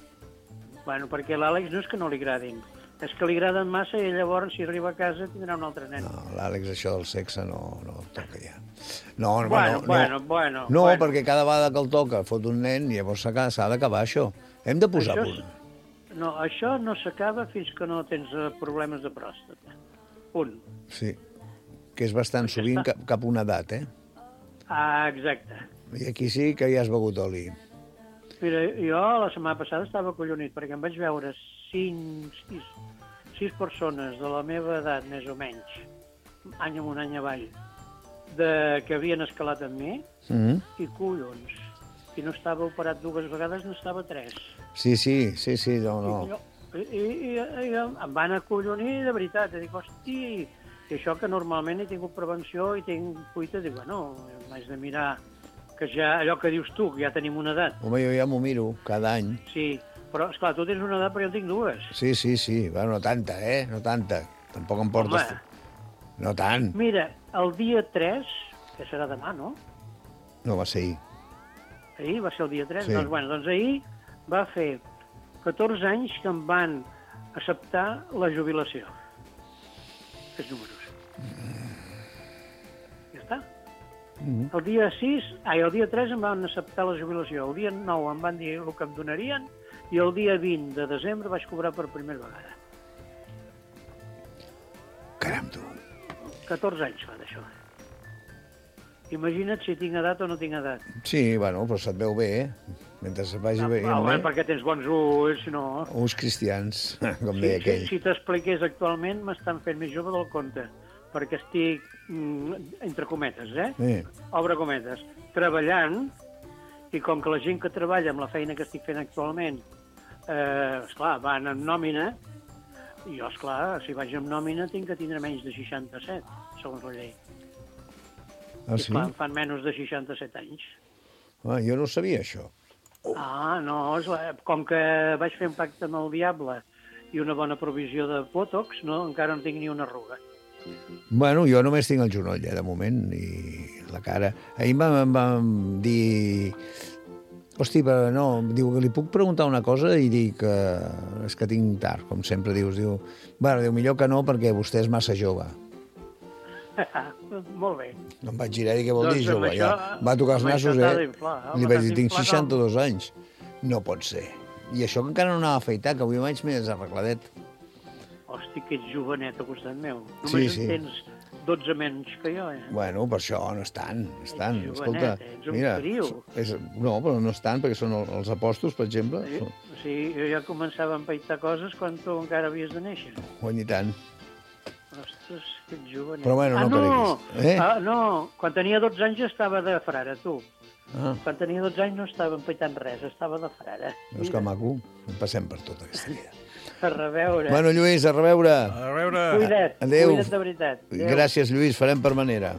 bueno, perquè l'Àlex no és que no li agradin, és que li agraden massa i llavors, si arriba a casa, tindrà un altre nen. No, l'Àlex, això del sexe no, no el toca ja. No, no, Bueno, no, bueno, no. bueno, No, bueno. perquè cada vegada que el toca fot un nen i llavors s'ha s'ha d'acabar això. Hem de posar Això punt. és- No, això no s'acaba fins que no tens eh, problemes de pròstata. Punt. Sí, que és bastant sovint cap, cap a una edat, eh? Ah, exacte. I aquí sí que ja has begut oli. Mira, jo la setmana passada estava collonit perquè em vaig veure cinc, sis, sis persones de la meva edat, més o menys, any amunt, any avall, de, que havien escalat amb mi, Mm. i collons. I no estava operat dues vegades, no estava tres. Sí, sí, sí, sí, no, no. I, jo- i, i, i em van acollonir de veritat. I dic, hosti, i això que normalment he tingut prevenció i tinc cuita, dic, bueno, m'haig de mirar que ja, allò que dius tu, que ja tenim una edat. Home, jo ja m'ho miro cada any. Sí, però, esclar, tu tens una edat, però jo en tinc dues. Sí, sí, sí. Bueno, no tanta, eh? No tanta. Tampoc em portes... Home. No tant. Mira, el dia tres, que serà demà, no? No va ser ahir. Ahir va ser el dia tres. Sí. Doncs, bueno, doncs ahir va fer catorze anys que em van acceptar la jubilació. Aquests números. Ja està. Mm. El dia sis, ai, el dia tres em van acceptar la jubilació. El dia nou em van dir el que em donarien i el dia vint de desembre vaig cobrar per primera vegada. Caram, tu. catorze anys fa d'això. Imagina't si tinc edat o no tinc edat. Sí, bueno, però se't veu bé, eh? Mentre se vagi Ah, veient ah, bé. bueno, perquè tens bons ulls, no? Uns cristians, com Si, deia si, aquell. si t'expliqués actualment, m'estan fent més jove del compte, perquè estic, mm, entre cometes, eh? Sí. Obre cometes, treballant, i com que la gent que treballa amb la feina que estic fent actualment, eh, esclar, van amb nòmina, i jo, esclar, si vaig amb nòmina tinc que tindre menys de seixanta-set, segons la llei. Ah, I, sí? esclar, em fan menys de seixanta-set anys. Ah, jo no sabia això. Ah, no, és la... com que vaig fer un pacte amb el diable i una bona provisió de botox, no, encara no tinc ni una arruga. Bueno, jo només tinc el genoll, eh, de moment, i la cara. Ahir em vam, em vam dir... Hosti, però no, diu que li puc preguntar una cosa i dic que és que tinc tard, com sempre dius. Diu, bueno, diu, millor que no perquè vostè és massa jove. Molt bé. No em vaig girar i dir, què vol Doncs dir, amb jove? això- Ja va tocar els amb nassos, això t'ha eh? d'inflar, home, Li vaig t'has dir, tinc d'inflar seixanta-dos anys. No pot ser. I això que encara no anava afeitat, que avui vaig més arregladet. Hosti, que ets jovenet al costat meu. Sí, Només sí. en tens dotze menys que jo, eh? Bueno, per això no és tant, no és tant. Ets Escolta, jovenet, ets un mira, criu. és, no, però no és tant, perquè són el- els apòstols, per exemple. Sí, sí, jo ja començava a empaitar coses quan tu encara havies de néixer. Guany i tant. Ostres, que ets jovenet. Però bueno, ah, no no, creguis. Eh? ah, no, quan tenia dotze anys estava de frare, tu. Ah, Quan tenia dotze anys no estava empaitant res, estava de frare. veus que maco? En passem per tota aquesta vida. A reveure. Bueno, Lluís, a reveure. A veure... Cuida't, Adéu. cuida't de veritat. Adéu. Gràcies, Lluís, farem per manera.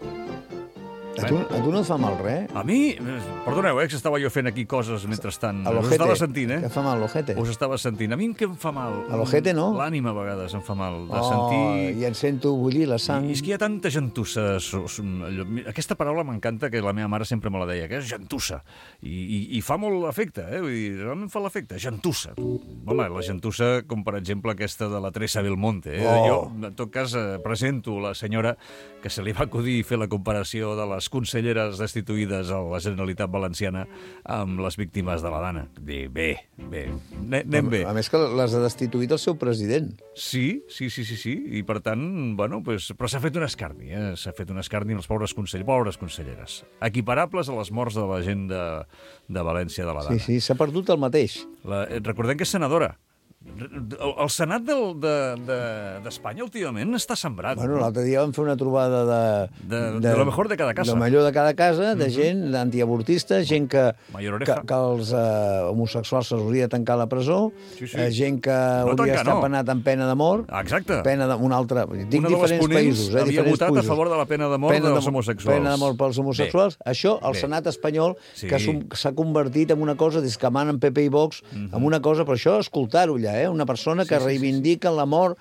A tu, a tu no et fa mal res? A mi, eh, perdoneu, eh, que estava jo fent aquí coses mentrestant. A Us l'ojete. estava sentint, eh? Que fa mal l'ojete? Us estava sentint. A mi què em fa mal? A l'ojete, no? L'ànima a vegades em fa mal, de Oh, sentir... i en sento bullir la sang. I és que hi ha tanta gentussa. so- so- allò- Aquesta paraula m'encanta, que la meva mare sempre me la deia, que és gentussa. I, i, i fa molt efecte, eh? Vull dir, realment fa l'efecte, gentussa. Home, la gentussa, com per exemple aquesta de la Teresa Belmonte. Eh? Oh. Jo, en tot cas, eh, presento la senyora que se li va acudir fer la comparació de les conselleres destituïdes a la Generalitat Valenciana amb les víctimes de la Dana. Dir, bé, bé, Ne- anem bé. A més que les ha destituït el seu president. Sí, sí, sí, sí, sí. I per tant, bueno, pues, però s'ha fet un escarni, eh? S'ha fet un escarni als pobres consellers, pobres conselleres. Equiparables a les morts de la gent de, de València de la Dana. Sí, sí, s'ha perdut el mateix. La, eh, recordem que és senadora. El, el Senat del- de- de- d'Espanya de, últimament està sembrat. Bueno, no? l'altre dia vam fer una trobada de... De- de lo mejor de cada casa. De millor de cada casa, de gent, d'antiavortistes, gent que, Mayor que, oreja. que els eh, homosexuals se'ls hauria de tancar a la presó, Sí, sí. eh, gent que No hauria tancar, d'estar no. penat amb pena de mort, Ah, exacte. pena de, un altre... Dic Una de les diferents ponents països, eh, havia diferents votat a països. favor de la pena de mort Pena dels mo- homosexuals. Pena de mort pels homosexuals. Bé. Això, el Bé. Senat espanyol, Sí. que s'ha s'ha convertit en una cosa, des que manen P P i Vox, Mhm. en una cosa, però això, escoltar-ho allà, eh? Una persona que Sí, sí, sí, reivindica la mort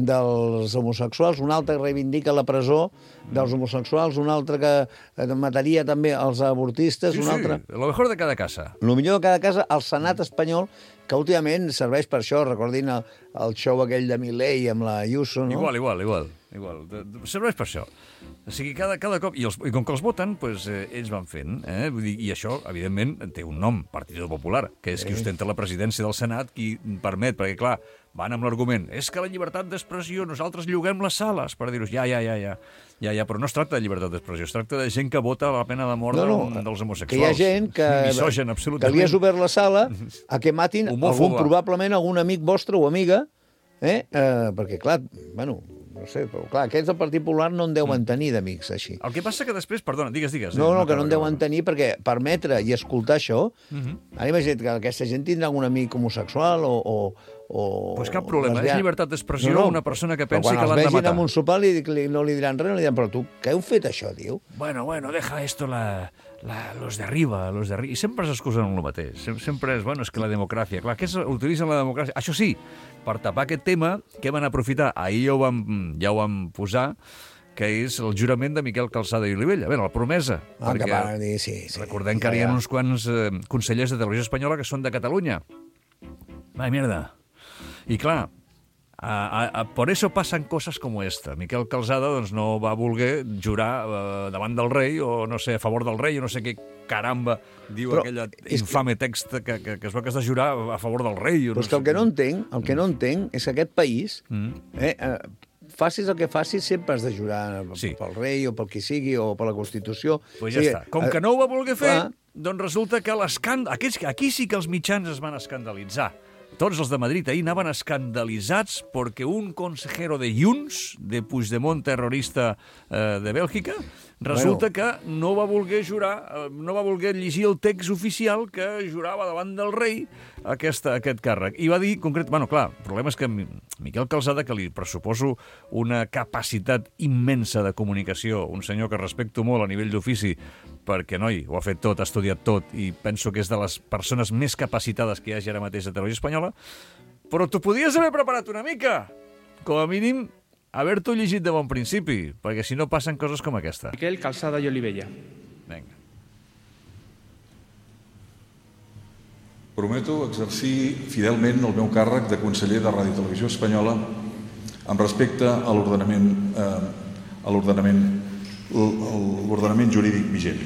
dels homosexuals, un altre que reivindica la presó dels homosexuals, un altre que eh, mataria també els avortistes, Sí, un sí, altre... lo mejor de cada casa. El millor de cada casa, el Senat espanyol, que últimament serveix per això, recordin el, el show aquell de Milei amb la Ayuso, no? Igual, igual, igual. igual. De, de, serveix per això. O sigui, cada, cada cop... I, els, I com que els voten, pues, eh, ells van fent. Eh? Vull dir, i això, evidentment, té un nom, Partido Popular, que és qui ostenta la presidència del Senat, qui permet, perquè, clar, van amb l'argument, és que la llibertat d'expressió, nosaltres lloguem les sales, per dir-los, ja, ja, ja, ja, ja, ja, però no es tracta de llibertat d'expressió, es tracta de gent que vota la pena de mort No, no, del, dels homosexuals. que hi ha gent que, Misogen, que absolutament. li has obert la sala a que matin Homòfoba. algun, probablement algun amic vostre o amiga Eh? Eh, perquè, clar, bueno, no sé, però clar, aquests del Partit Popular no en deuen tenir d'amics, així. El que passa que després... Perdona, digues, digues. No, no, eh, que no en acaba, deuen acaba. tenir, perquè permetre i escoltar això... Ara imagina't que aquesta gent tindrà un amic homosexual o... o o Pues cap problema, lesbià. és llibertat d'expressió una persona que però pensi que l'han de Quan els vegin matar. amb un sopar li, li, no li diran res, no li diran, però tu, què heu fet això, diu? Bueno, bueno, deja esto la, la, los de arriba, los de arriba. I sempre s'excusen amb el mateix. Sem sempre és, bueno, és que la democràcia... Clar, que és, utilitzen la democràcia. Això sí, per tapar aquest tema, què van aprofitar? Ahir ja ho vam, ja ho vam posar, que és el jurament de Miquel Calçada i Olivella. Bé, la promesa. Ah, perquè que van dir, sí, sí. recordem que Ja, hi ha ja. uns quants eh, consellers de Televisió Espanyola que són de Catalunya. Vai, mierda. I clar, a, a, a, por eso pasan cosas como esta. Miquel Calçada doncs, no va voler jurar eh, davant del rei, o no sé, a favor del rei, o no sé què caramba diu Però aquella és infame text que, que, que es veu que has de jurar a favor del rei. O Però és que el que no entenc, el que no entenc és que aquest país, Mm. eh, eh, facis el que facis, sempre has de jurar Sí. pel rei o pel qui sigui o per la Constitució. Pues ja O sigui, està. Com eh, que no ho va voler fer, clar. doncs resulta que l'escàndol... Aquí, aquí sí que els mitjans es van escandalitzar. Tots els de Madrid ahir anaven escandalitzats perquè un consejero de Junts, de Puigdemont, terrorista eh, de Bèlgica, resulta bueno. que no va voler jurar, eh, no va voler llegir el text oficial que jurava davant del rei aquesta, aquest càrrec. I va dir, concret... Bueno, clar, el problema és que Miquel Calçada, que li pressuposo una capacitat immensa de comunicació, un senyor que respecto molt a nivell d'ofici, perquè, noi, ho ha fet tot, ha estudiat tot, i penso que és de les persones més capacitades que hi hagi ara mateix a Televisió Espanyola, però t'ho podies haver preparat una mica. Com a mínim, haver-t'ho llegit de bon principi, perquè si no passen coses com aquesta. Miquel Calçada i Olivella. Vinga. Prometo exercir fidelment el meu càrrec de conseller de Ràdio i Televisió Espanyola amb respecte a l'ordenament eh, a l'ordenament l'ordenament jurídic vigent.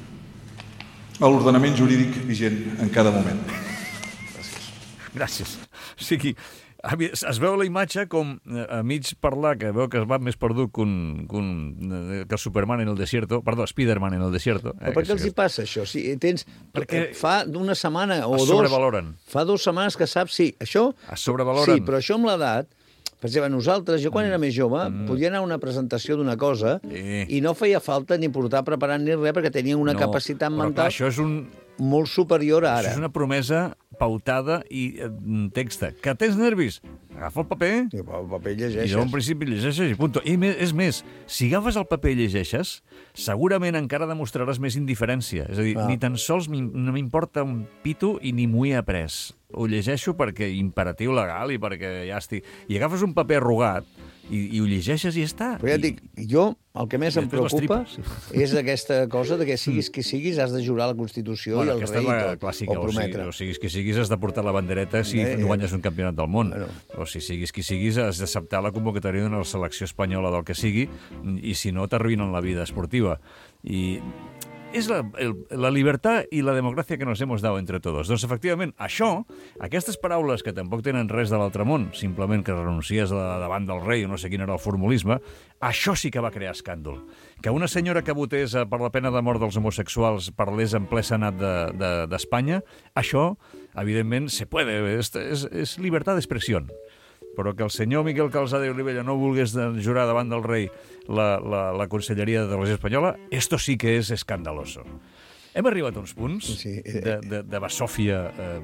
A l'ordenament jurídic vigent en cada moment. Gràcies. Gràcies. O sigui, es veu la imatge com a mig parlar, que veu que es va més perdut que, un, que, un, que Superman en el desierto, perdó, Spiderman en el desierto. Però per què els hi passa això? Si tens, Perquè fa una setmana o es dos... sobrevaloren. Fa dues setmanes que saps, sí, això... Es sobrevaloren. Sí, però això amb l'edat... Per exemple, nosaltres, jo quan era més jove, mm. podia anar a una presentació d'una cosa Sí. i no feia falta ni portar preparant ni res perquè tenia una No, capacitat però mental clar, això és un... molt superior a ara. Això és una promesa pautada i eh, texta. Que tens nervis? Agafa el paper Sí, però el paper i de llegeixes. bon principi llegeixes i punt. I més, és més, si agafes el paper i llegeixes, segurament encara demostraràs més indiferència. És a dir, Ah. ni tan sols no m'importa un pito i ni m'ho he après. Ho llegeixo perquè imperatiu legal i perquè ja estic... I agafes un paper arrugat i, i ho llegeixes i ja està. Però ja et dic, jo el que més I em després les preocupa tripes. és aquesta cosa de que siguis qui siguis has de jurar la Constitució Bueno, i el aquesta rei és la i tot, clàssica, o o, sigui, prometre. o siguis qui siguis has de portar la bandereta si Eh, eh. guanyes un campionat del món. Bueno. O si siguis qui siguis has d'acceptar la convocatòria d'una selecció espanyola del que sigui i si no t'arruïnen la vida esportiva. I és la, el, la libertad i la democràcia que nos hemos dado entre todos. Doncs, efectivament, això, aquestes paraules que tampoc tenen res de l'altre món, simplement que renuncies a, davant del rei o no sé quin era el formulisme, això sí que va crear escàndol. Que una senyora que votés per la pena de mort dels homosexuals parlés en ple senat d'Espanya, de, de, això, evidentment, se puede, és, és, és llibertat d'expressió. Però que el senyor Miquel Calçada i Olivella no volgués jurar davant del rei la, la, la Conselleria de Televisió Espanyola, esto sí que és escandaloso. Hem arribat a uns punts Sí, eh, de, de, de basòfia eh,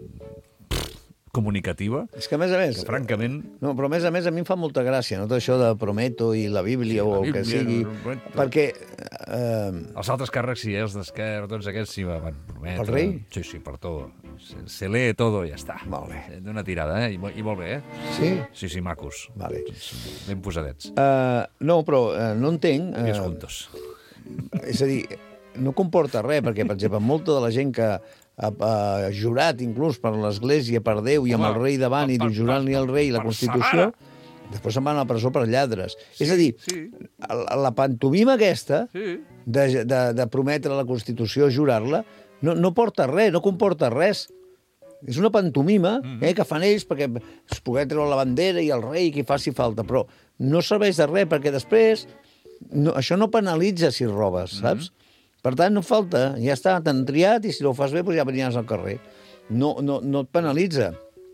comunicativa És que, a més a més... que, francament... No, però a més a més a mi em fa molta gràcia, no? Tot això de Prometo i la Bíblia Sí, o la el que Bíblia, sigui, el Prometo. perquè... Eh, Els altres càrrecs, sí, els d'Esquerra, tots aquests, sí, van prometre... Pel rei? Sí, sí, per tot. Se, se lee todo i ja està. Molt bé. D'una tirada, eh? I, mo- I molt bé, eh? sí? Sí, sí, macos. Vale. Ben posadets. Uh, no, però uh, no entenc... Uh, Uh, juntos. és a dir, no comporta res, perquè, per exemple, molta de la gent que ha, ha jurat, inclús per l'Església, per Déu, i amb Home, el rei davant, i per- jurant-li al rei i la per Constitució, Samara. després se'n van a la presó per lladres. És a dir, sí. la, la pantomima aquesta Sí. de, de, de prometre la Constitució, jurar-la, no, no porta res, no comporta res. És una pantomima Mhm. eh, que fan ells perquè es pugui treure la bandera i el rei, qui faci falta, però no serveix de res, perquè després no, això no penalitza si robes, saps? Per tant, no falta, ja està, t'han triat i si no ho fas bé, doncs ja veniràs al carrer. No, no, no et penalitza.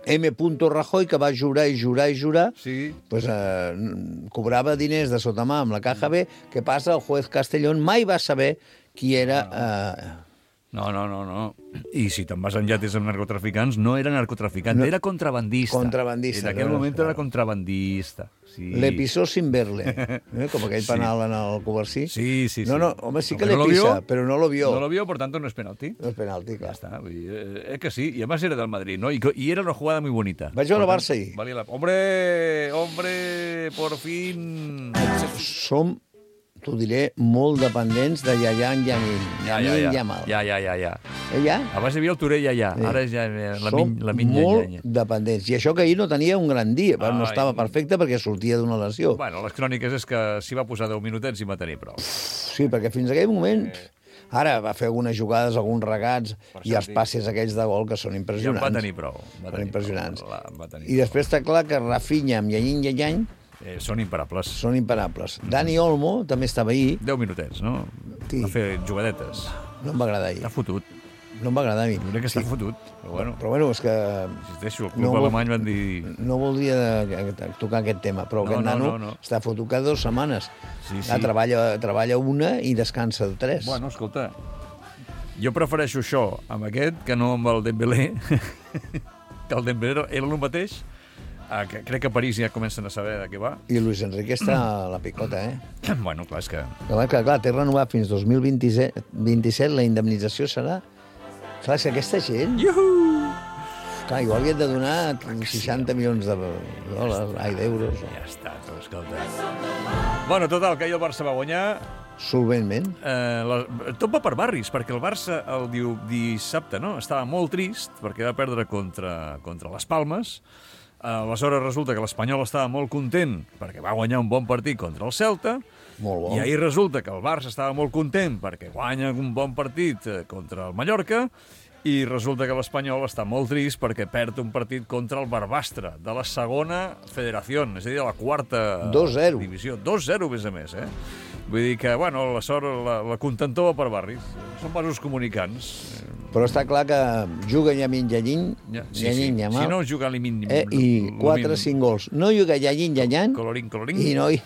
M. Rajoy, que va jurar i jurar i jurar, Sí. pues, eh, cobrava diners de sota mà amb la Caja B. Què passa? El juez Castellón mai va saber qui era... Eh, No, no, no, no. I si te'n vas en llates amb narcotraficants, no era narcotraficant, No. era contrabandista. Contrabandista, En aquell clar, moment clar. era contrabandista. Sí. Le pisó sin verle, eh? Com aquell Sí. penal en el Covarsí. Sí, sí, sí. No, no, home, sí que Aunque le no lo pisa, vio, pero no lo vio. No lo vio, por tanto no es penalti. No és penalti, Ya clar. está. vull dir, Eh, eh, que sí, y además era del Madrid, ¿no? Y, co- y era una jugada muy bonita. Vaig veure Por Barça tant, ahir. valía la... Hombre, hombre, por fin... Som, t'ho diré, molt dependents de Yaya en Yamin. Ja, ja, Yamin ja. Yamal. Ja, ja, ja, ja. Eh, ja? Abans hi havia el Touré, ja, ja. Sí. Ara és ja eh, la, Som min, la minya, molt ja, ja. dependents. I això que ahir no tenia un gran dia, però no Ai. estava perfecte perquè sortia d'una lesió. Bueno, les cròniques és que s'hi va posar deu minutets i va tenir prou. Sí, perquè fins aquell moment... Ara va fer algunes jugades, alguns regats, i els passes aquells de gol que són Ja en impressionants. va tenir prou. Va Són tenir impressionants. Prou, la, va tenir I després està clar que Rafinha amb Yanyin Yanyany Eh, són imparables. són imparables. Dani Olmo també estava ahir, deu minutets, no? Sí. Va fer jugadetes. no em va agradar ahir. Està fotut. No em va agradar a mi. Jo crec que està fotut. Però bueno, Però bueno, és que insisteixo, el club No vol- alemany van dir... no voldria de- de tocar aquest tema, però No, aquest no, nano no, no. està fotut cada dues setmanes. Sí, sí. Ah, treballa, treballa una i descansa de tres. Bueno, escolta, jo prefereixo això amb aquest que no amb el Dembélé, que el Dembélé era el mateix. Ah, que crec que a París ja comencen a saber de què va. I Luis Enrique està a la picota, eh? Bueno, clar, és que... Clar, clar, clar té renovat fins dos mil vint-i-set, vint-i-set, la indemnització serà... Clar, és que aquesta gent... Iuhu! Clar, igual li han de donar seixanta milions de dòlars, ai, d'euros. Ja està, tu, escolta. Bueno, total, que ahir el Barça va guanyar. Solventment. Eh, la, tot va per barris, perquè el Barça el diu, dissabte no? Estava molt trist perquè va perdre contra, contra les Palmes. Eh, aleshores resulta que l'Espanyol estava molt content perquè va guanyar un bon partit contra el Celta. Molt bo. I ahir resulta que el Barça estava molt content perquè guanya un bon partit eh, contra el Mallorca i resulta que l'Espanyol està molt trist perquè perd un partit contra el Barbastre, de la segona federació, és a dir, de la quarta dos zero. divisió. dos zero, més a més, eh? Vull dir que, bueno, la sort, la, la contentor va per barris. Són vasos comunicants. Però està clar que juga Yamin Yanyin, Ja, sí, Yanyin sí. Yamal, Si no, juga l'Imin... eh, i quatre o cinc gols. No juga Yanyin Yanyan Colorín, colorín. i no, i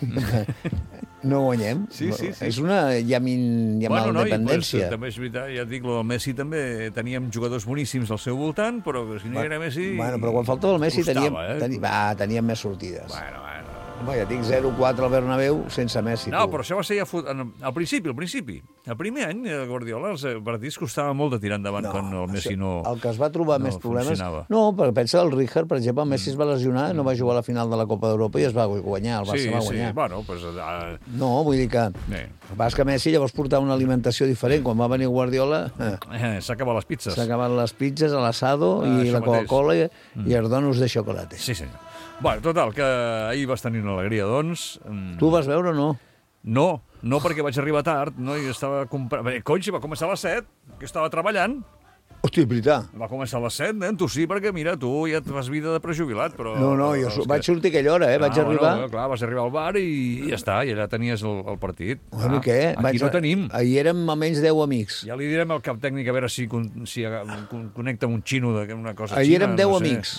no guanyem. Sí, sí, sí. És una Yamin Yamal Bueno, no, i, dependència. pues, també és veritat, ja et dic, lo del Messi també teníem jugadors boníssims al seu voltant, però que si no hi era Messi... Bueno, però quan faltava el Messi costava, teníem, eh? teníem, ah, teníem més sortides. Bueno, bueno. Home, ja tinc zero quatre al Bernabéu sense Messi. No, tu. però això va ser ja fut... en- al principi, al principi. El primer any, eh, Guardiola, els eh, partits costava molt de tirar endavant quan el Messi no... El que es va trobar no més problemes... funcionava. No, perquè pensa el Rijkaard, per exemple, el Messi es va lesionar, no va jugar a la final de la Copa d'Europa i es va guanyar, el Barça sí, va sí, guanyar. bueno, pues... Uh, No, vull dir que... eh, El que passa és que Messi llavors portava una alimentació diferent. Quan va venir Guardiola, eh, eh, s'ha acabat les pizzas. s'ha acabat les pizzas, l'asado Ah, i això la mateix. Coca-Cola i, i els donos de xocolata. Sí, senyor. Bueno, total, que ahir vas tenir una alegria, doncs. Mm, Tu vas veure o no? No, no perquè vaig arribar tard, no? I estava comprant... Bé, cony, si va començar a les set, que estava treballant. Hòstia, és veritat. Va començar a les set, nen? Tu sí, perquè, mira, tu ja et vas vida de prejubilat, però... No, no, jo és so- que- vaig sortir aquella hora, eh? Vaig Ah, arribar... Bueno, clar, vas arribar al bar i, i ja està, i allà tenies el, el partit. Bueno, Ah, i què? Aquí Vaig... no tenim. Ahir érem almenys deu amics. Ja li direm al cap tècnic a veure si, con- si aga- con- connecta amb un xino d'una cosa Ahir xina. érem deu no sé. amics.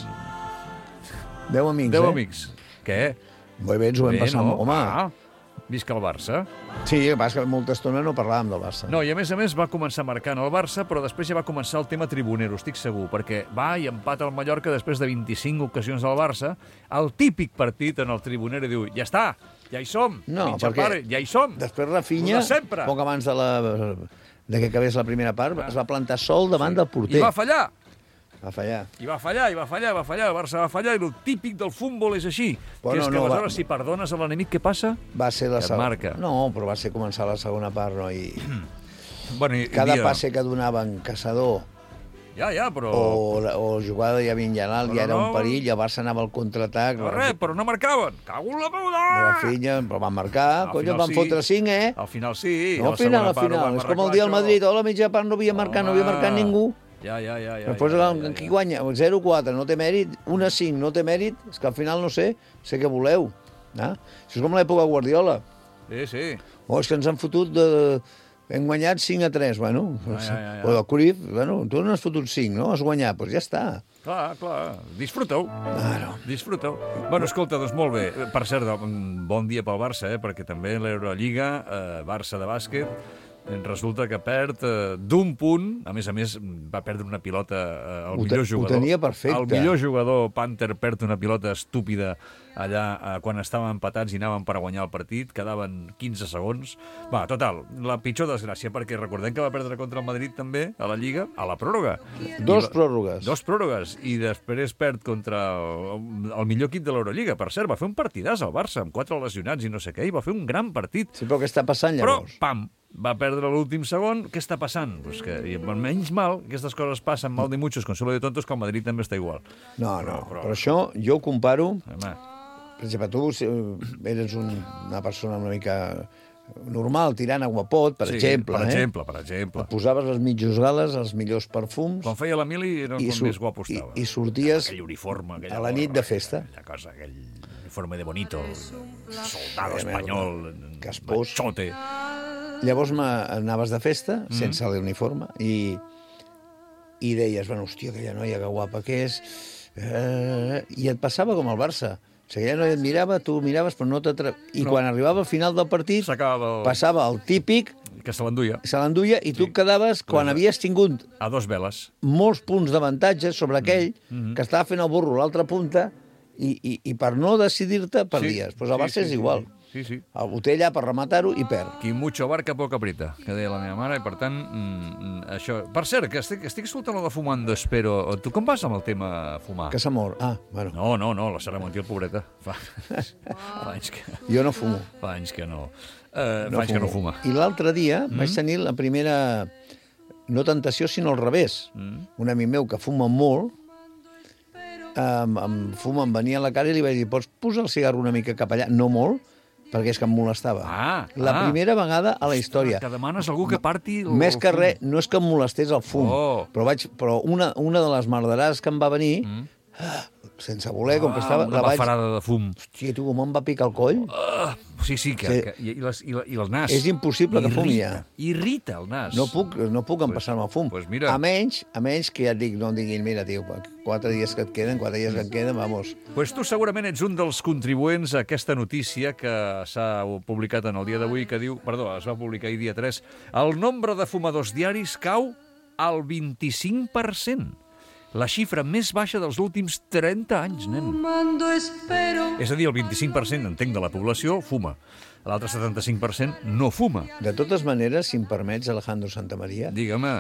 Deu amics, Deu eh? amics. Què? Molt bé, ens ho vam Bé, passar... no? Home, Ah, visca el Barça. sí, el que passa és que molta estona no parlàvem del Barça. No, i a més a més va començar marcant el Barça, però després ja va començar el tema tribunero, estic segur, perquè va i empata el Mallorca després de vint-i-cinc ocasions del Barça, el típic partit en el tribunero diu, ja està, ja hi som, No, mitja perquè part, ja hi som. Després Rafinha, Lo de sempre. poc abans de, la, de que acabés la primera part, es va plantar sol davant del porter. I va fallar, Va fallar. i va fallar, i va fallar, va fallar, el Barça va fallar, i el típic del futbol és així, Bueno, que és que no, va- aleshores si perdones a l'enemic, què passa? Va ser la Que et segona. marca. No, però va ser començar la segona part, no? I Bueno, i, cada i dia... passe que donaven Caçador Ja, ja, però... o, la- o jugada de Yamin Yamal Però ja era no. un perill, el Barça anava al contraatac. No, res, però no marcaven. Cago en la puta! Rafinha, però van marcar, Al cony, final van sí. fotre cinc, eh? Al final sí. No, a al la final, segona al part ho final. vam És com el arreglar, dia del això. Madrid, a la mitja part no havia marcat, no havia Home. marcat ningú. Ja, ja, ja. ja Després, ja, el, ja, qui ja. guanya? zero quatre, no té mèrit. un a cinc, no té mèrit. És que al final no sé, sé què voleu. Ah? Això és com l'època Guardiola. Sí, sí. Oh, és que ens han fotut de... hem guanyat cinc a tres, bueno. Ja, ja, ja, ja. O del Cruyff, bueno, tu no has fotut cinc, no? Has guanyat, doncs ja està. Clar, clar. Disfruteu. Claro. Disfruteu. Bueno, escolta, doncs molt bé. Per cert, bon dia pel Barça, eh? Perquè també l'Eurolliga, eh, Barça de bàsquet, resulta que perd eh, d'un punt. A més a més, va perdre una pilota eh, el Ho millor te- ho jugador. tenia perfecte. El millor jugador, Panther, perd una pilota estúpida allà eh, quan estaven empatats i anaven per a guanyar el partit. Quedaven quinze segons. Va, total, la pitjor desgràcia, perquè recordem que va perdre contra el Madrid també, a la Lliga, a la pròrroga. Dos I va- pròrrogues. Dos pròrrogues, i després perd contra el, el millor equip de l'Eurolliga. Per cert, va fer un partidàs al Barça, amb quatre lesionats i no sé què, i va fer un gran partit. Sí, però què està passant, Però, llavors? pam, va perdre l'últim segon. Què està passant? Pues que, i, menys mal, aquestes coses passen mal de muchos, consuelo de tontos, que el Madrid també està igual. No, no, Però- però- però això jo ho comparo... Home, Per exemple, tu eh, eres un, una persona una mica normal, tirant a guapot, per sí, exemple. Per eh? exemple, per exemple. Et posaves les mitges gales, els millors perfums... Quan feia l'Emili era I quan sur- més guapo i- estava. i sorties Aquell uniforme, aquella a la nit de festa. Aquella cosa, aquell uniforme de bonito, soldado Eh, espanyol, caspós. machote. Llavors ma- anaves de festa, Mm. sense l'uniforme, i, i deies, bueno, hòstia, aquella noia que guapa que és... Eh, I et passava com al Barça. O sigui, aquella noia et mirava, tu miraves, però no t'atre... I No. quan arribava al final del partit, S'acabava el... passava el típic, que se l'enduia se l'enduia, i tu et quedaves, quan Clar. havies tingut a dos veles. molts punts d'avantatge sobre aquell Mm-hmm. que estava fent el burro a l'altra punta, i, i, i per no decidir-te, perdies. Doncs pues el Barça és igual. Sí, sí. El botella per rematar-ho i perd. Qui mucho abarca poco aprieta, que deia la meva mare, i per tant, mm, això... Per cert, que estic, estic escoltant lo de Fumando Espero. Tu com vas amb el tema fumar? Que s'ha mort. Ah, bueno. No, no, no, la Sara Montiel, pobreta. Fa, fa anys que... Jo no fumo. Fa anys que no. Uh, fa anys que no fuma. I l'altre dia mm. vaig tenir la primera, no tentació, sinó al revés. Mm. Un amic meu que fuma molt, em, em fuma, em venia a la cara i li vaig dir, pots posar el cigarro una mica cap allà? No molt, perquè és que em molestava. Ah, la ah. primera vegada a la història. Que demanes algú que parti... El, Més que el fum. res, no és que em molestés el fum, Oh. però, vaig, però una, una de les merderades que em va venir, Mm. sense voler, com que estava... Una la vaig... bafarada de fum. Hòstia, tu, com em va picar el coll? Uh, sí, sí, que, Sí. que, i, i, les, i, la- i el nas. És impossible que fumi, Irrita, ja. Irrita el nas. No puc, no puc Pues- empassar-me el fum. pues mira. A menys, a menys que ja et dic, no em diguin, mira, tio, quatre dies que et queden, quatre dies que et queden, vamos. Pues tu segurament ets un dels contribuents a aquesta notícia que s'ha publicat en el dia d'avui, que diu, perdó, es va publicar ahir dia tres, el nombre de fumadors diaris cau al vint-i-cinc per cent. La xifra més baixa dels últims trenta anys, nen. És a dir, el vint-i-cinc per cent, entenc, de la població fuma. L'altre setanta-cinc per cent no fuma. De totes maneres, si em permets, Alejandro Santamaria, Digue'm,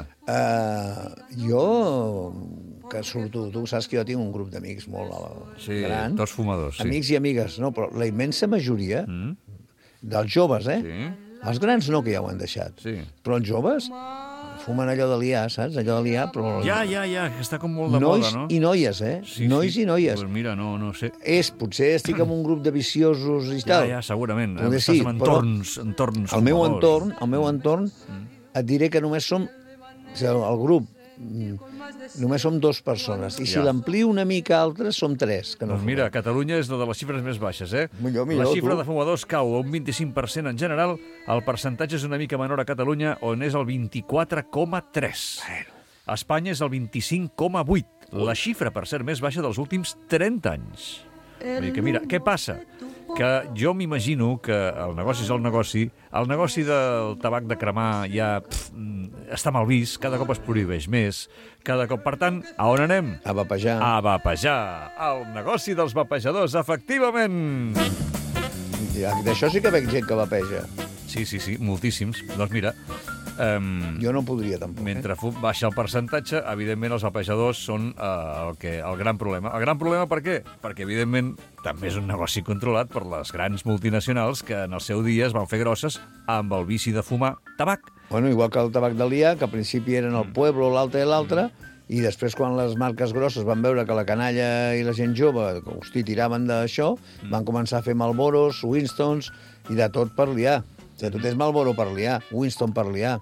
eh, jo, que surto, tu saps que jo tinc un grup d'amics molt eh, sí, gran, dos fumadors, sí. amics i amigues, no, però la immensa majoria Mm, dels joves, eh? sí, Els grans no, que ja ho han deixat. sí. Però els joves fumen allò de liar, saps? Allò de liar, però... Ja, ja, ja, que està com molt de Nois moda, no? i noies, eh? Sí, Nois sí. i noies. Pues mira, no, no sé. És, potser estic en un grup de viciosos i Ja, tal. ja, segurament. Poder Estàs sí, en però entorns, entorns El meu fumadors. entorn, el meu entorn, Mm. et diré que només som... O sigui, el grup, mm, només som dues persones. I si Ja. l'amplio una mica a altres, som tres. Que no Doncs mira, Catalunya és una de les xifres més baixes, eh? Millor, millor, la xifra tu. de fumadors cau a un vint-i-cinc per cent en general, el percentatge és una mica menor a Catalunya, on és el vint-i-quatre coma tres. A Espanya és el vint-i-cinc coma vuit. La xifra, per ser més baixa dels últims trenta anys. Vull dir que, mira, què passa? Que jo m'imagino que el negoci és el negoci, el negoci del tabac de cremar ja pff, està mal vist, cada cop es prohibeix més, cada cop, per tant, a on anem? A vapejar. A vapejar, el negoci dels vapejadors, efectivament! Ja, d'això sí que veig gent que vapeja. Sí, sí, sí, moltíssims. Doncs mira, um, Jo no podria, tampoc. mentre fu- baixa el percentatge, evidentment els vapejadors són uh, el, que, el gran problema. El gran problema per què? Perquè, evidentment, també és un negoci controlat per les grans multinacionals que en el seu dia es van fer grosses amb el vici de fumar tabac. Eh? Bueno, igual que el tabac d'Alià, que al principi eren el Pueblo, l'altre i l'altre, i després quan les marques grosses van veure que la canalla i la gent jove, hosti, tiraven d'això, van començar a fer Marlboros, Winstons i de tot per liar. O sigui, tu tens Marlboro per liar, Winston per liar.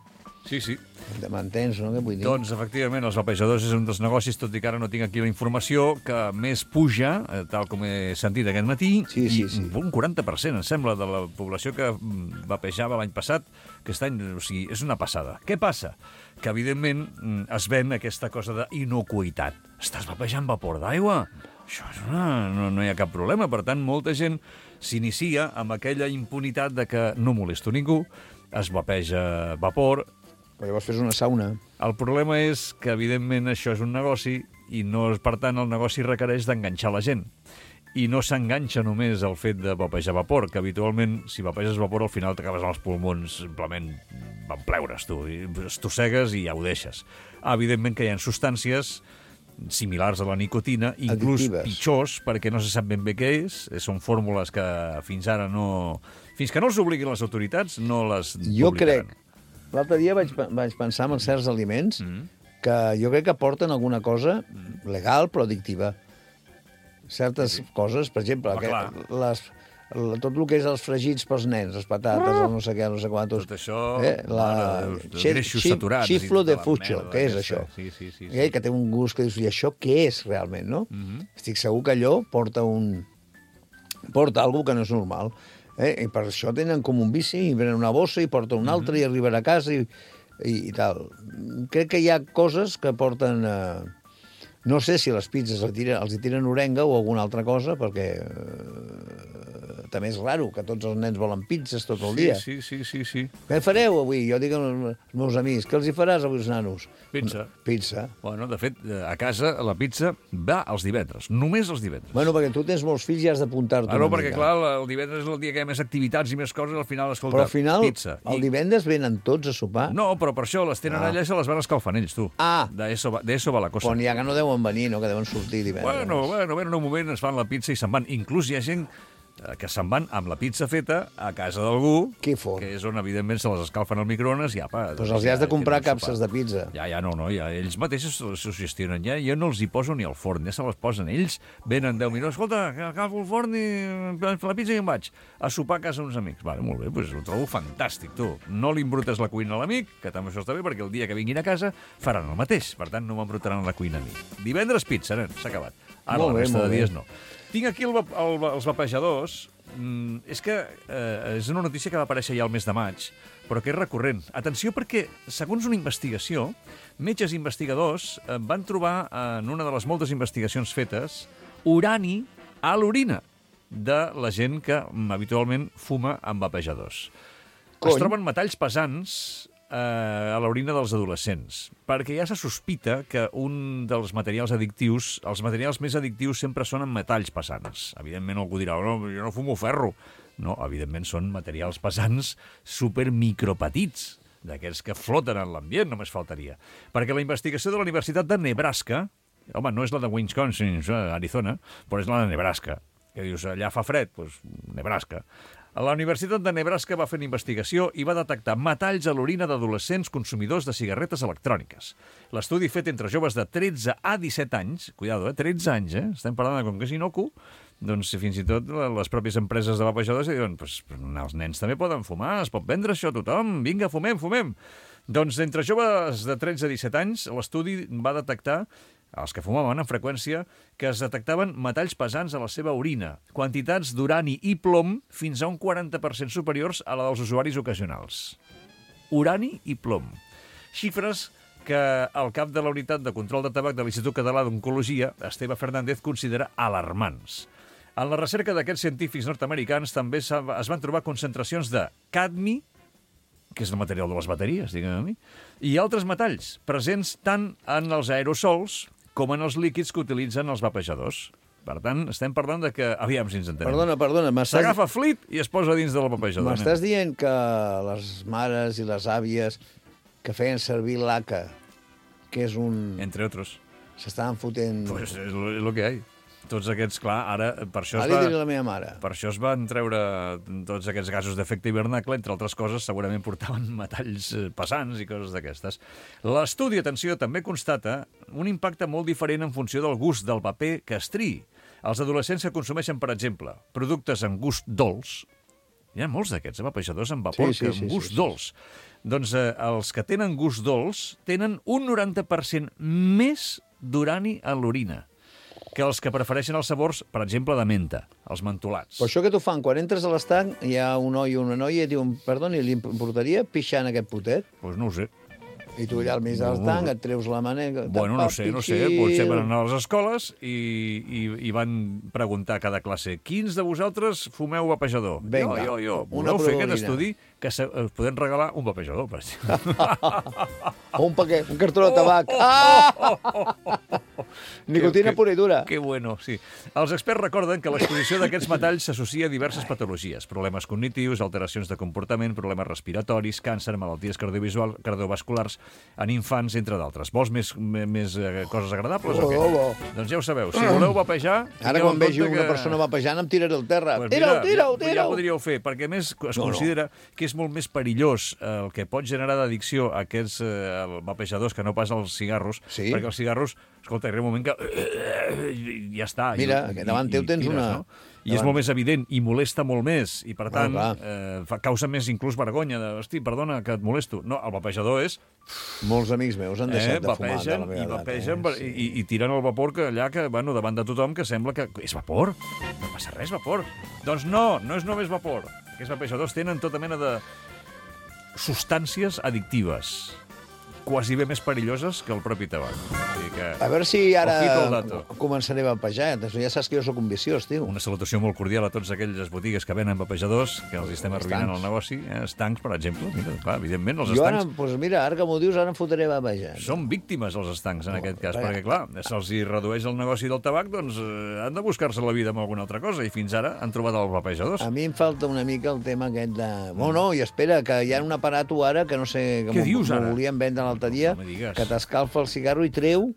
Sí, sí. M'entens, no? Què vull dir? Doncs, efectivament, els vapejadors és un dels negocis, tot i que ara no tinc aquí la informació, que més puja, eh, tal com he sentit aquest matí, Sí, sí, i sí. un quaranta per cent, em sembla, de la població que mm, vapejava l'any passat, aquest any, o sigui, és una passada. Què passa? Que, evidentment, mm, es ven aquesta cosa d'inocuïtat. Estàs vapejant vapor d'aigua? Això és una... no, no hi ha cap problema. Per tant, molta gent s'inicia amb aquella impunitat de que no molesto ningú, es vapeja vapor. Però llavors fes una sauna. El problema és que, evidentment, això és un negoci i, no, per tant, el negoci requereix d'enganxar la gent. I no s'enganxa només el fet de vapejar vapor, que habitualment, si vapeges vapor, al final t'acabes als pulmons simplement van pleures, tu. I estossegues i ja ho deixes. Evidentment que hi ha substàncies similars a la nicotina, inclús Addictives. pitjors, perquè no se sap ben bé què és. Són fórmules que fins ara no... Fins que no els obliguin les autoritats, no les Jo publicaran. crec... L'altre dia vaig, vaig pensar en certs aliments Mm. que jo crec que aporten alguna cosa legal però addictiva. Certes coses, per exemple, Home, que clar. les, la, tot el que és els fregits pels nens, les patates, el no sé què, no sé quantos... Tot això, Eh, la, mare de Déu, xi- greixos xi- saturats. Xiflo i de tota la fucho, merda què és aquesta. això? Sí, sí, sí. sí. Eh, que té un gust que dius, i això què és realment, no? Mhm. Estic segur que allò porta un... porta alguna que no és normal. Eh? I per això tenen com un vici, i venen una bossa i porta una altra i arriben a casa i, i, i tal. Crec que hi ha coses que porten... Eh... No sé si les pizzas els tiren, els hi tiren orenga o alguna altra cosa, perquè eh, també és raro que tots els nens volen pizzas tot el dia. Sí, sí, sí, sí. Què fareu avui? Jo dic als meus amics, què els hi faràs avui als nanos? Pizza. Pizza. Bueno, de fet, a casa la pizza va els divendres, només els divendres. Bueno, perquè tu tens molts fills i has d'apuntar-te Ah, no, una perquè, mica. clar, el divendres és el dia que hi ha més activitats i més coses, al final, escolta, Però al final, pizza. el divendres venen tots a sopar. No, però per això les tenen Ah. allà i se les van escalfant ells, tu. Ah. De eso va, de eso va la cosa. Però n'hi ha que no deuen venir, no? Que deuen sortir divendres. Bueno, bueno, bueno, un moment es fan la pizza i se'n van. Inclús hi ha gent eh, que se'n van amb la pizza feta a casa d'algú, Qui fot? que és on, evidentment, se les escalfen al microones i apa... Doncs els hi has de comprar tenen capses sopar. de pizza. Ja, ja, no, no, ja, ells mateixos s'ho gestionen ja. Jo no els hi poso ni al forn, ja se les posen. Ells venen deu minuts, escolta, que agafo el forn i la pizza i em vaig a sopar a casa uns amics. Vale, molt bé, doncs ho trobo fantàstic, tu. No li embrutes la cuina a l'amic, que també això està bé, perquè el dia que vinguin a casa faran el mateix. Per tant, no m'embrutaran la cuina a mi. Divendres pizza, nen, s'ha acabat. Ara, Molt la bé, resta molt de bé. dies no. Tinc aquí el, va- el, els vapejadors. Mm, és que eh, és una notícia que va aparèixer ja el mes de maig, però que és recurrent. Atenció, perquè, segons una investigació, metges investigadors eh, van trobar en una de les moltes investigacions fetes urani a l'orina de la gent que mm, habitualment fuma amb vapejadors. Cony. Es troben metalls pesants eh, a l'orina dels adolescents, perquè ja se sospita que un dels materials addictius, els materials més addictius sempre són en metalls pesants. Evidentment algú dirà, no, jo no fumo ferro. No, evidentment són materials pesants supermicropetits, d'aquests que floten en l'ambient, només faltaria. Perquè la investigació de la Universitat de Nebraska, home, no és la de Wisconsin, és Arizona, però és la de Nebraska, que dius, allà fa fred, doncs Nebraska. La Universitat de Nebraska va fer una investigació i va detectar metalls a l'orina d'adolescents consumidors de cigarretes electròniques. L'estudi fet entre joves de tretze a disset anys, cuidado, eh, tretze anys, eh? Estem parlant de com que és inocu, doncs fins i tot les pròpies empreses de vapejadors diuen, pues, els nens també poden fumar, es pot vendre això a tothom, vinga, fumem, fumem. Doncs entre joves de tretze a disset anys, l'estudi va detectar, els que fumaven amb freqüència, que es detectaven metalls pesants a la seva orina, quantitats d'urani i plom fins a un quaranta per cent superiors a la dels usuaris ocasionals. Urani i plom. Xifres que el cap de la Unitat de Control de Tabac de l'Institut Català d'Oncologia, Esteve Fernández, considera alarmants. En la recerca d'aquests científics nord-americans també es van trobar concentracions de cadmi, que és el material de les bateries, diguem a mi, i altres metalls presents tant en els aerosols com en els líquids que utilitzen els vapejadors. Per tant, estem parlant de que... Aviam si ens entenem. Perdona, perdona, m'estàs... S'agafa flip i es posa dins de la vapejadora. M'estàs dient que les mares i les àvies que feien servir l'A C A, que és un... Entre otros. S'estaven fotent... Pues és lo, és lo que hi ha. Tots aquests, clar, ara, per això, es Ara li va, diré a la meva mare. per això es van treure tots aquests gasos d'efecte hivernacle, entre altres coses, segurament portaven metalls eh, pesants i coses d'aquestes. L'estudi, atenció, també constata un impacte molt diferent en funció del gust del paper que es triï. Els adolescents que consumeixen, per exemple, productes amb gust dolç, Hi ha molts d'aquests, eh, vapejadors amb vapor, Sí, sí, que sí, amb gust sí, sí. dolç. Doncs eh, els que tenen gust dolç tenen un noranta per cent més d'urani en l'orina que els que prefereixen els sabors, per exemple, de menta, els mentolats. Però això que t'ho fan, quan entres a l'estanc, hi ha un noi o una noia i et diuen, perdoni, li importaria pixar en aquest potet? Doncs pues no ho sé. I tu allà al mig de l'estanc et treus la manega... Bueno, no sé, no sé, potser van anar a les escoles i, i, i van preguntar a cada classe quins de vosaltres fumeu vapejador? Vinga, jo, jo, jo. una Voleu fer aquest provalina. estudi que se, us podem regalar un vapejador, per exemple. O un paquet, un cartró de tabac. Ah! Nicotina Que- pura i dura. Que bueno, sí. Els experts recorden que l'exposició d'aquests metalls s'associa a diverses patologies, problemes cognitius, alteracions de comportament, problemes respiratoris, càncer, malalties cardiovisual, cardiovasculars en infants, entre d'altres. Vols més, més eh, coses agradables o què? Oh, oh. Doncs ja ho sabeu, si voleu vapejar... Ara, tingueu quan en vegi compte una que- persona vapejant, em tiraré al terra. Pues Tira-ho, mira, tira-ho, ja, ja tira-ho! podríeu fer, perquè a més es No, no. considera que és molt més perillós eh, el que pot generar d'addicció a aquests eh, vapejadors que no pas als cigarros, Sí. perquè els cigarros, escolta, hi arriba un moment que ja està. Mira, i, que davant teu tens una- No? I és davant- molt més evident, i molesta molt més, i per tant clar. eh, fa, causa més inclús vergonya de, hosti, perdona, que et molesto. No, el vapejador és... Molts amics meus han deixat Eh, de fumar de vapegen, la meva i edat. vapegen eh? per- i, i tiren el vapor que allà, que, bueno, davant de tothom, que sembla que és vapor. No passa res, vapor. Doncs no, no és només vapor. Aquests vapejadors tenen tota mena de substàncies addictives, quasi bé més perilloses que el propi tabac. O sigui que... A veure si Ojito al ara dato. començaré a vapejar. Ja saps que jo sóc un viciós, tio. Una salutació molt cordial a tots aquelles botigues que venen vapejadors, que els estem arruïnant Estancs. el negoci. Eh? Estancs, per exemple. Mira, clar, evidentment, els Jo ara, estancs doncs mira, ara que m'ho dius, ara em fotré a vapejar. són víctimes, els estancs, en aquest cas, vaja. perquè, clar, se'ls hi redueix el negoci del tabac, doncs eh, han de buscar-se la vida amb alguna altra cosa, i fins ara han trobat els vapejadors. A mi em falta una mica el tema aquest de... No, no, i espera, que hi ha un aparato ara que no sé... Que Què m'ho- dius, m'ho ara? volien vendre l'altre dia, No me digues. que t'escalfa el cigarro i treu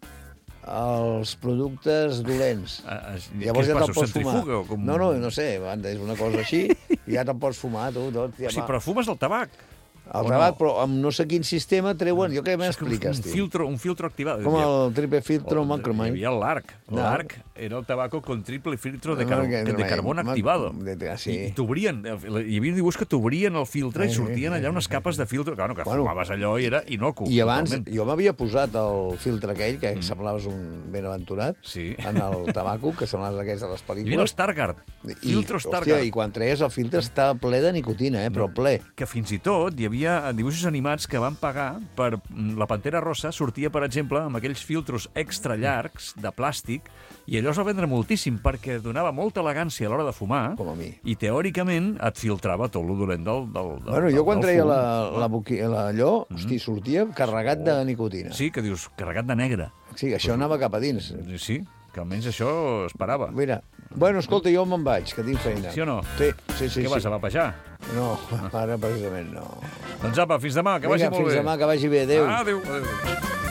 els productes dolents. Ah, ah, Llavors què ja passa, te'l pots fumar. centrifuga o com- No, no, no sé, banda, és una cosa així, i ja te'l pots fumar, tu, tot. Ja Sí, va. però fumes el tabac. El o tabac, no? però amb no sé quin sistema treuen... Jo què És que m'expliques, un tio? filtro, un filtro activat. Com Hi ha- el triple filtro o- macromine. Hi havia l'ARC. No. L'ARC era el tabaco con triple filtro de, No, car que- de carbón ma- activado. de- de- sí. I, i t'obrien, hi havia dibuix que t'obrien el filtre i Sí, sortien sí, allà sí, unes sí, capes de filtre. Claro, que Bueno. fumaves allò i era inocu. I abans, totalment. jo m'havia posat el filtre aquell, que mm. semblaves un benaventurat, Sí. en el tabaco, que semblaves aquests de les Hi havia el pel·lícules. Stargard, I, filtro hòstia, Stargard. I quan treies el filtre estava ple de nicotina, eh? però ple. Que fins i tot hi havia dibuixos animats que van pagar per... La Pantera Rosa sortia, per exemple, amb aquells filtros extra llargs de plàstic, i allò es va vendre moltíssim perquè donava molta elegància a l'hora de fumar, Com a mi. i teòricament et filtrava tot lo dolent del, del, del Bueno, del, jo quan del treia fum. la, la buqui, la, allò, mm. hosti, sortia carregat de nicotina. Sí, que dius, carregat de negre. Sí, això anava cap a dins. Sí, que almenys això esperava. Mira, bueno, escolta, jo me'n vaig, que tinc feina. Sí o no? Sí, sí, sí. Què sí. vas, a vapejar? No, ara precisament no. Doncs apa, fins demà, que Vinga, vagi molt fins bé. demà, que vagi bé. Adéu. Ah, adéu, adéu.